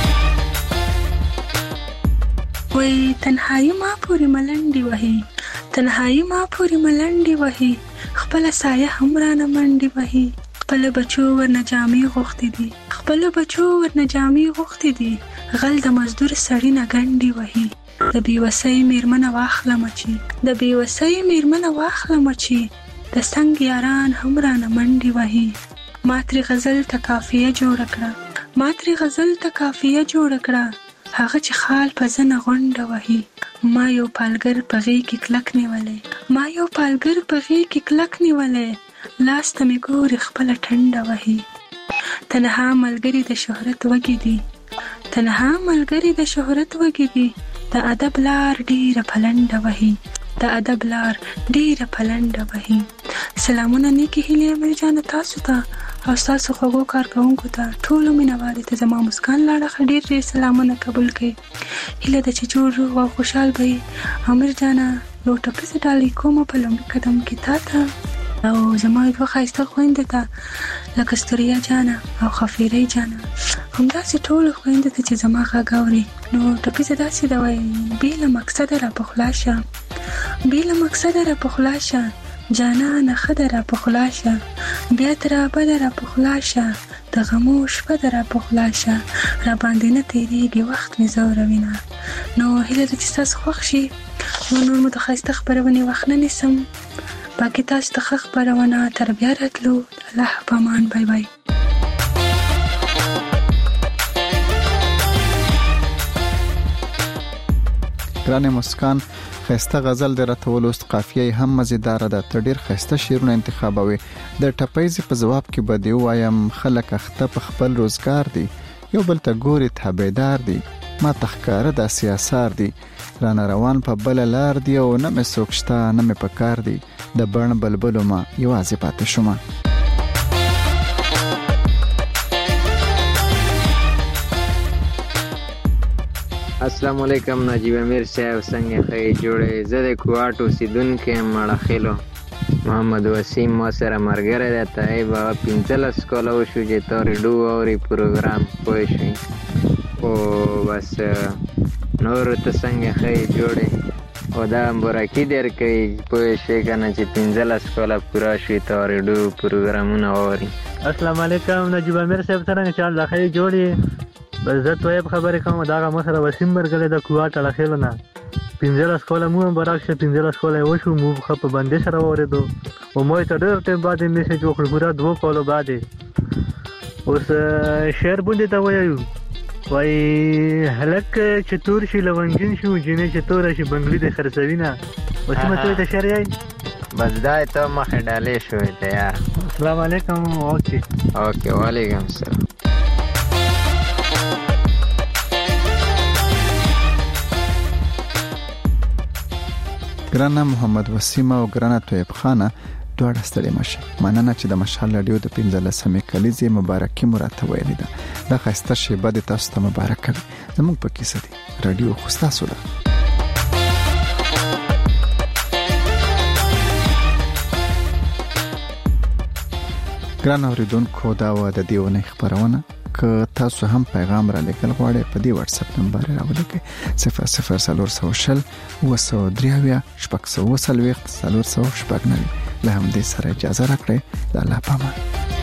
وای تنهایی ما پورې ملنډې وهي، تنهایی ما پورې ملنډې وهي، خپله سایه هم رانه منډې وهي. خپل بچو ورنه جامې غوښتې دي، خپل بچو ورنه جامې غوښتې دي، غل د مزدور سړي نه ګنډې وهي. د بېوسۍ مېرمنه واخلمه چې د بېوسۍ مېرمنه واخلمه چې د سنگ یاران هم رانه منډې وهي. ما ترې غزل ته کافیه جوړه کړه، ما ترې غزل ته کافیه جوړه کړه، هغه چې خال په زنه غونډه وهي. ما یو پالګر په غېږ کې کلک نیولی، ما یو پالګر په غېږ کې کلک نیولی، لاس ته مې ګوري خپله ټنډه وهي. تنها ملګري د شهرت وږي دي، تنها ملګري د شهرت وږي دي، د ادب لار ډېره پلنډه وهي، د ادب لار ډېره پلنډه وهي. سلامونه نیکې هیلې امیر جانه تاسو ته او ستاسو خوږو کارکوونکو ته، ټولو مینهوالو ته زما مسکان له اړخه ډېر ډېر سلامونه قبول کړئ. هیله ده چې جوړ روغ او خوشحال به یې. امیر جانه یو ټپیزه ډالۍ کومه په لومړي قدم کې تا ته او زما دوه ښایسته خویندو ته لکه ستوریا جانه او خفیرۍ جانه، همداسې ټولو خویندو ته چې زما غږ اوري. نو ټپیزه داسې ده وایي: بې له مقصده را پخلا شه، بې له مقصده را پخلا شه، جانانه ښه ده را پخلا شه، بیا تر ابده را پخلا شه، د غمو شپه ده را پخلا شه، را باندې نه تېرېږي وخت مې ځوروینه. نو هیله ده چې ستاسو خوښ شي. نو نور مو د ښایسته خپرونې وخت نه نیسم، باقي تاسو ته ښه خپرونه تر بیا راتلو. الله په امان. بای بای. ګرانې مسکان، ښایسته غزل دې راته ولوست، قافیه یې هم مزیداره ده، ته ډېر ښایسته شعرونه انتخابوې. د ټپیزې په ځواب کې به دې ووایم: خلک اخته په خپل روزګار دي، یو بل ته ګوري تابعدار دي، ما ته ښکاره داسې اثار دي، رانه روان په بله لار دي او نه مې څوک شته نه مې په کار دي، د بڼ بلبلو ما یوازې پاتې شومه. السلام علیکم نجیب امیر صاحب، څنګه ښه جوړې؟ زه د کوټ اوسېدونکی یم، مړخیلو محمد وسیم ما سره ملګری دی. طیب هغه پنځلس کاله وشو چې تا ریډیو اوري پروګرام پوه شوې. خو بس نورو ته څنګه ښه جوړې او دا مبارکي درکوي پوه شوې که نه چې پنځلس کاله پوره شوي تا ریډیو پروګرامونه اوري. السلام علیکم نجیب امیر صاحب، څرنګه چال دا ښه جوړې؟ بس زه طیب خبرې کوم، دغه ما سره وسیم ملګری د کوټ اړخیلو نه. پنځلس کاله مو هم برعکس شه، پنځلس کاله یې وشو، موږ ښه په بندې سره واورېدو او ما ته ډېر ټایم بعد یې میسج وکړو، پوره دوه کالو بعد یې. اوس شعر بوندې ته وایو، وایي هلک چې تور شي لونګین شي، جینۍ چې توره شي بنګلي دې خرڅوینه. وسیمه ته ته شعر یې بس دا ته مخې ډالې شوې ته یار. السلام علیکم. اوکې اوکې وعلیکم السلام. ګرانه محمد وسیم او ګرانه طیب خانه، دواړه ستړي مشه. مننه چې د مشال رادیو د پنځلسمې کلیزې مبارکي مو راته ویلې ده. دا ښایسته شیبه دې تاسو ته مبارکه وي. زموږ په کیسه دی رادیو خو ستاسو ده. ګران اوریدونکو، دا و د دې ونې خپرونه. که تاسو هم پیغام را لیکل غواړئ په دې واتس اپ نمبر راولیکئ: صفر صفر څلور سوه شل اوه سوه درې اویا شپږ سوه اوه څلوېښت څلور سوه شپږ نوي. له همدې سره اجازه راکړئ. د الله په امان.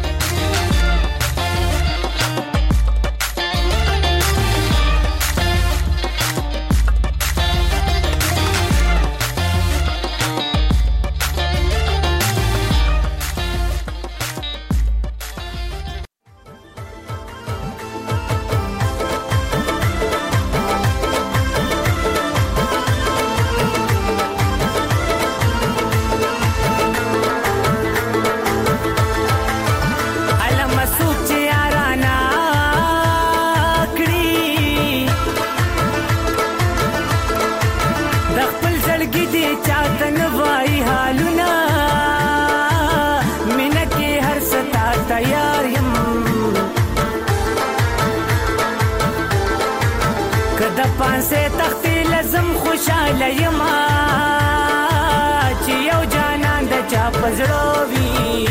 پانسه تختی لازم خوشاله یما چې یو جانان د چا پزړو وی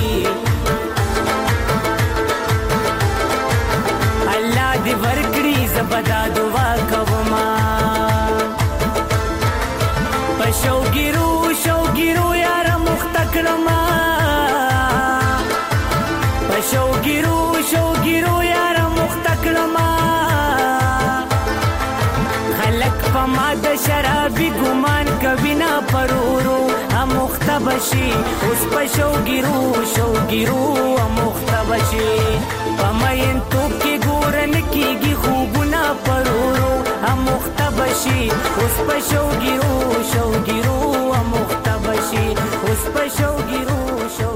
الله دې ورکړي زبدا دعا کوما پښو ګیرو شو بوینا پرورو اموخته بشي اوس په شوګیرو شوګیرو اموخته بشي په مین توپ کې ګورن کېږي خوبونه پرورو اموخته بشي اوس په شوګیرو شوګیرو اموخته بشي اوس په شوګیرو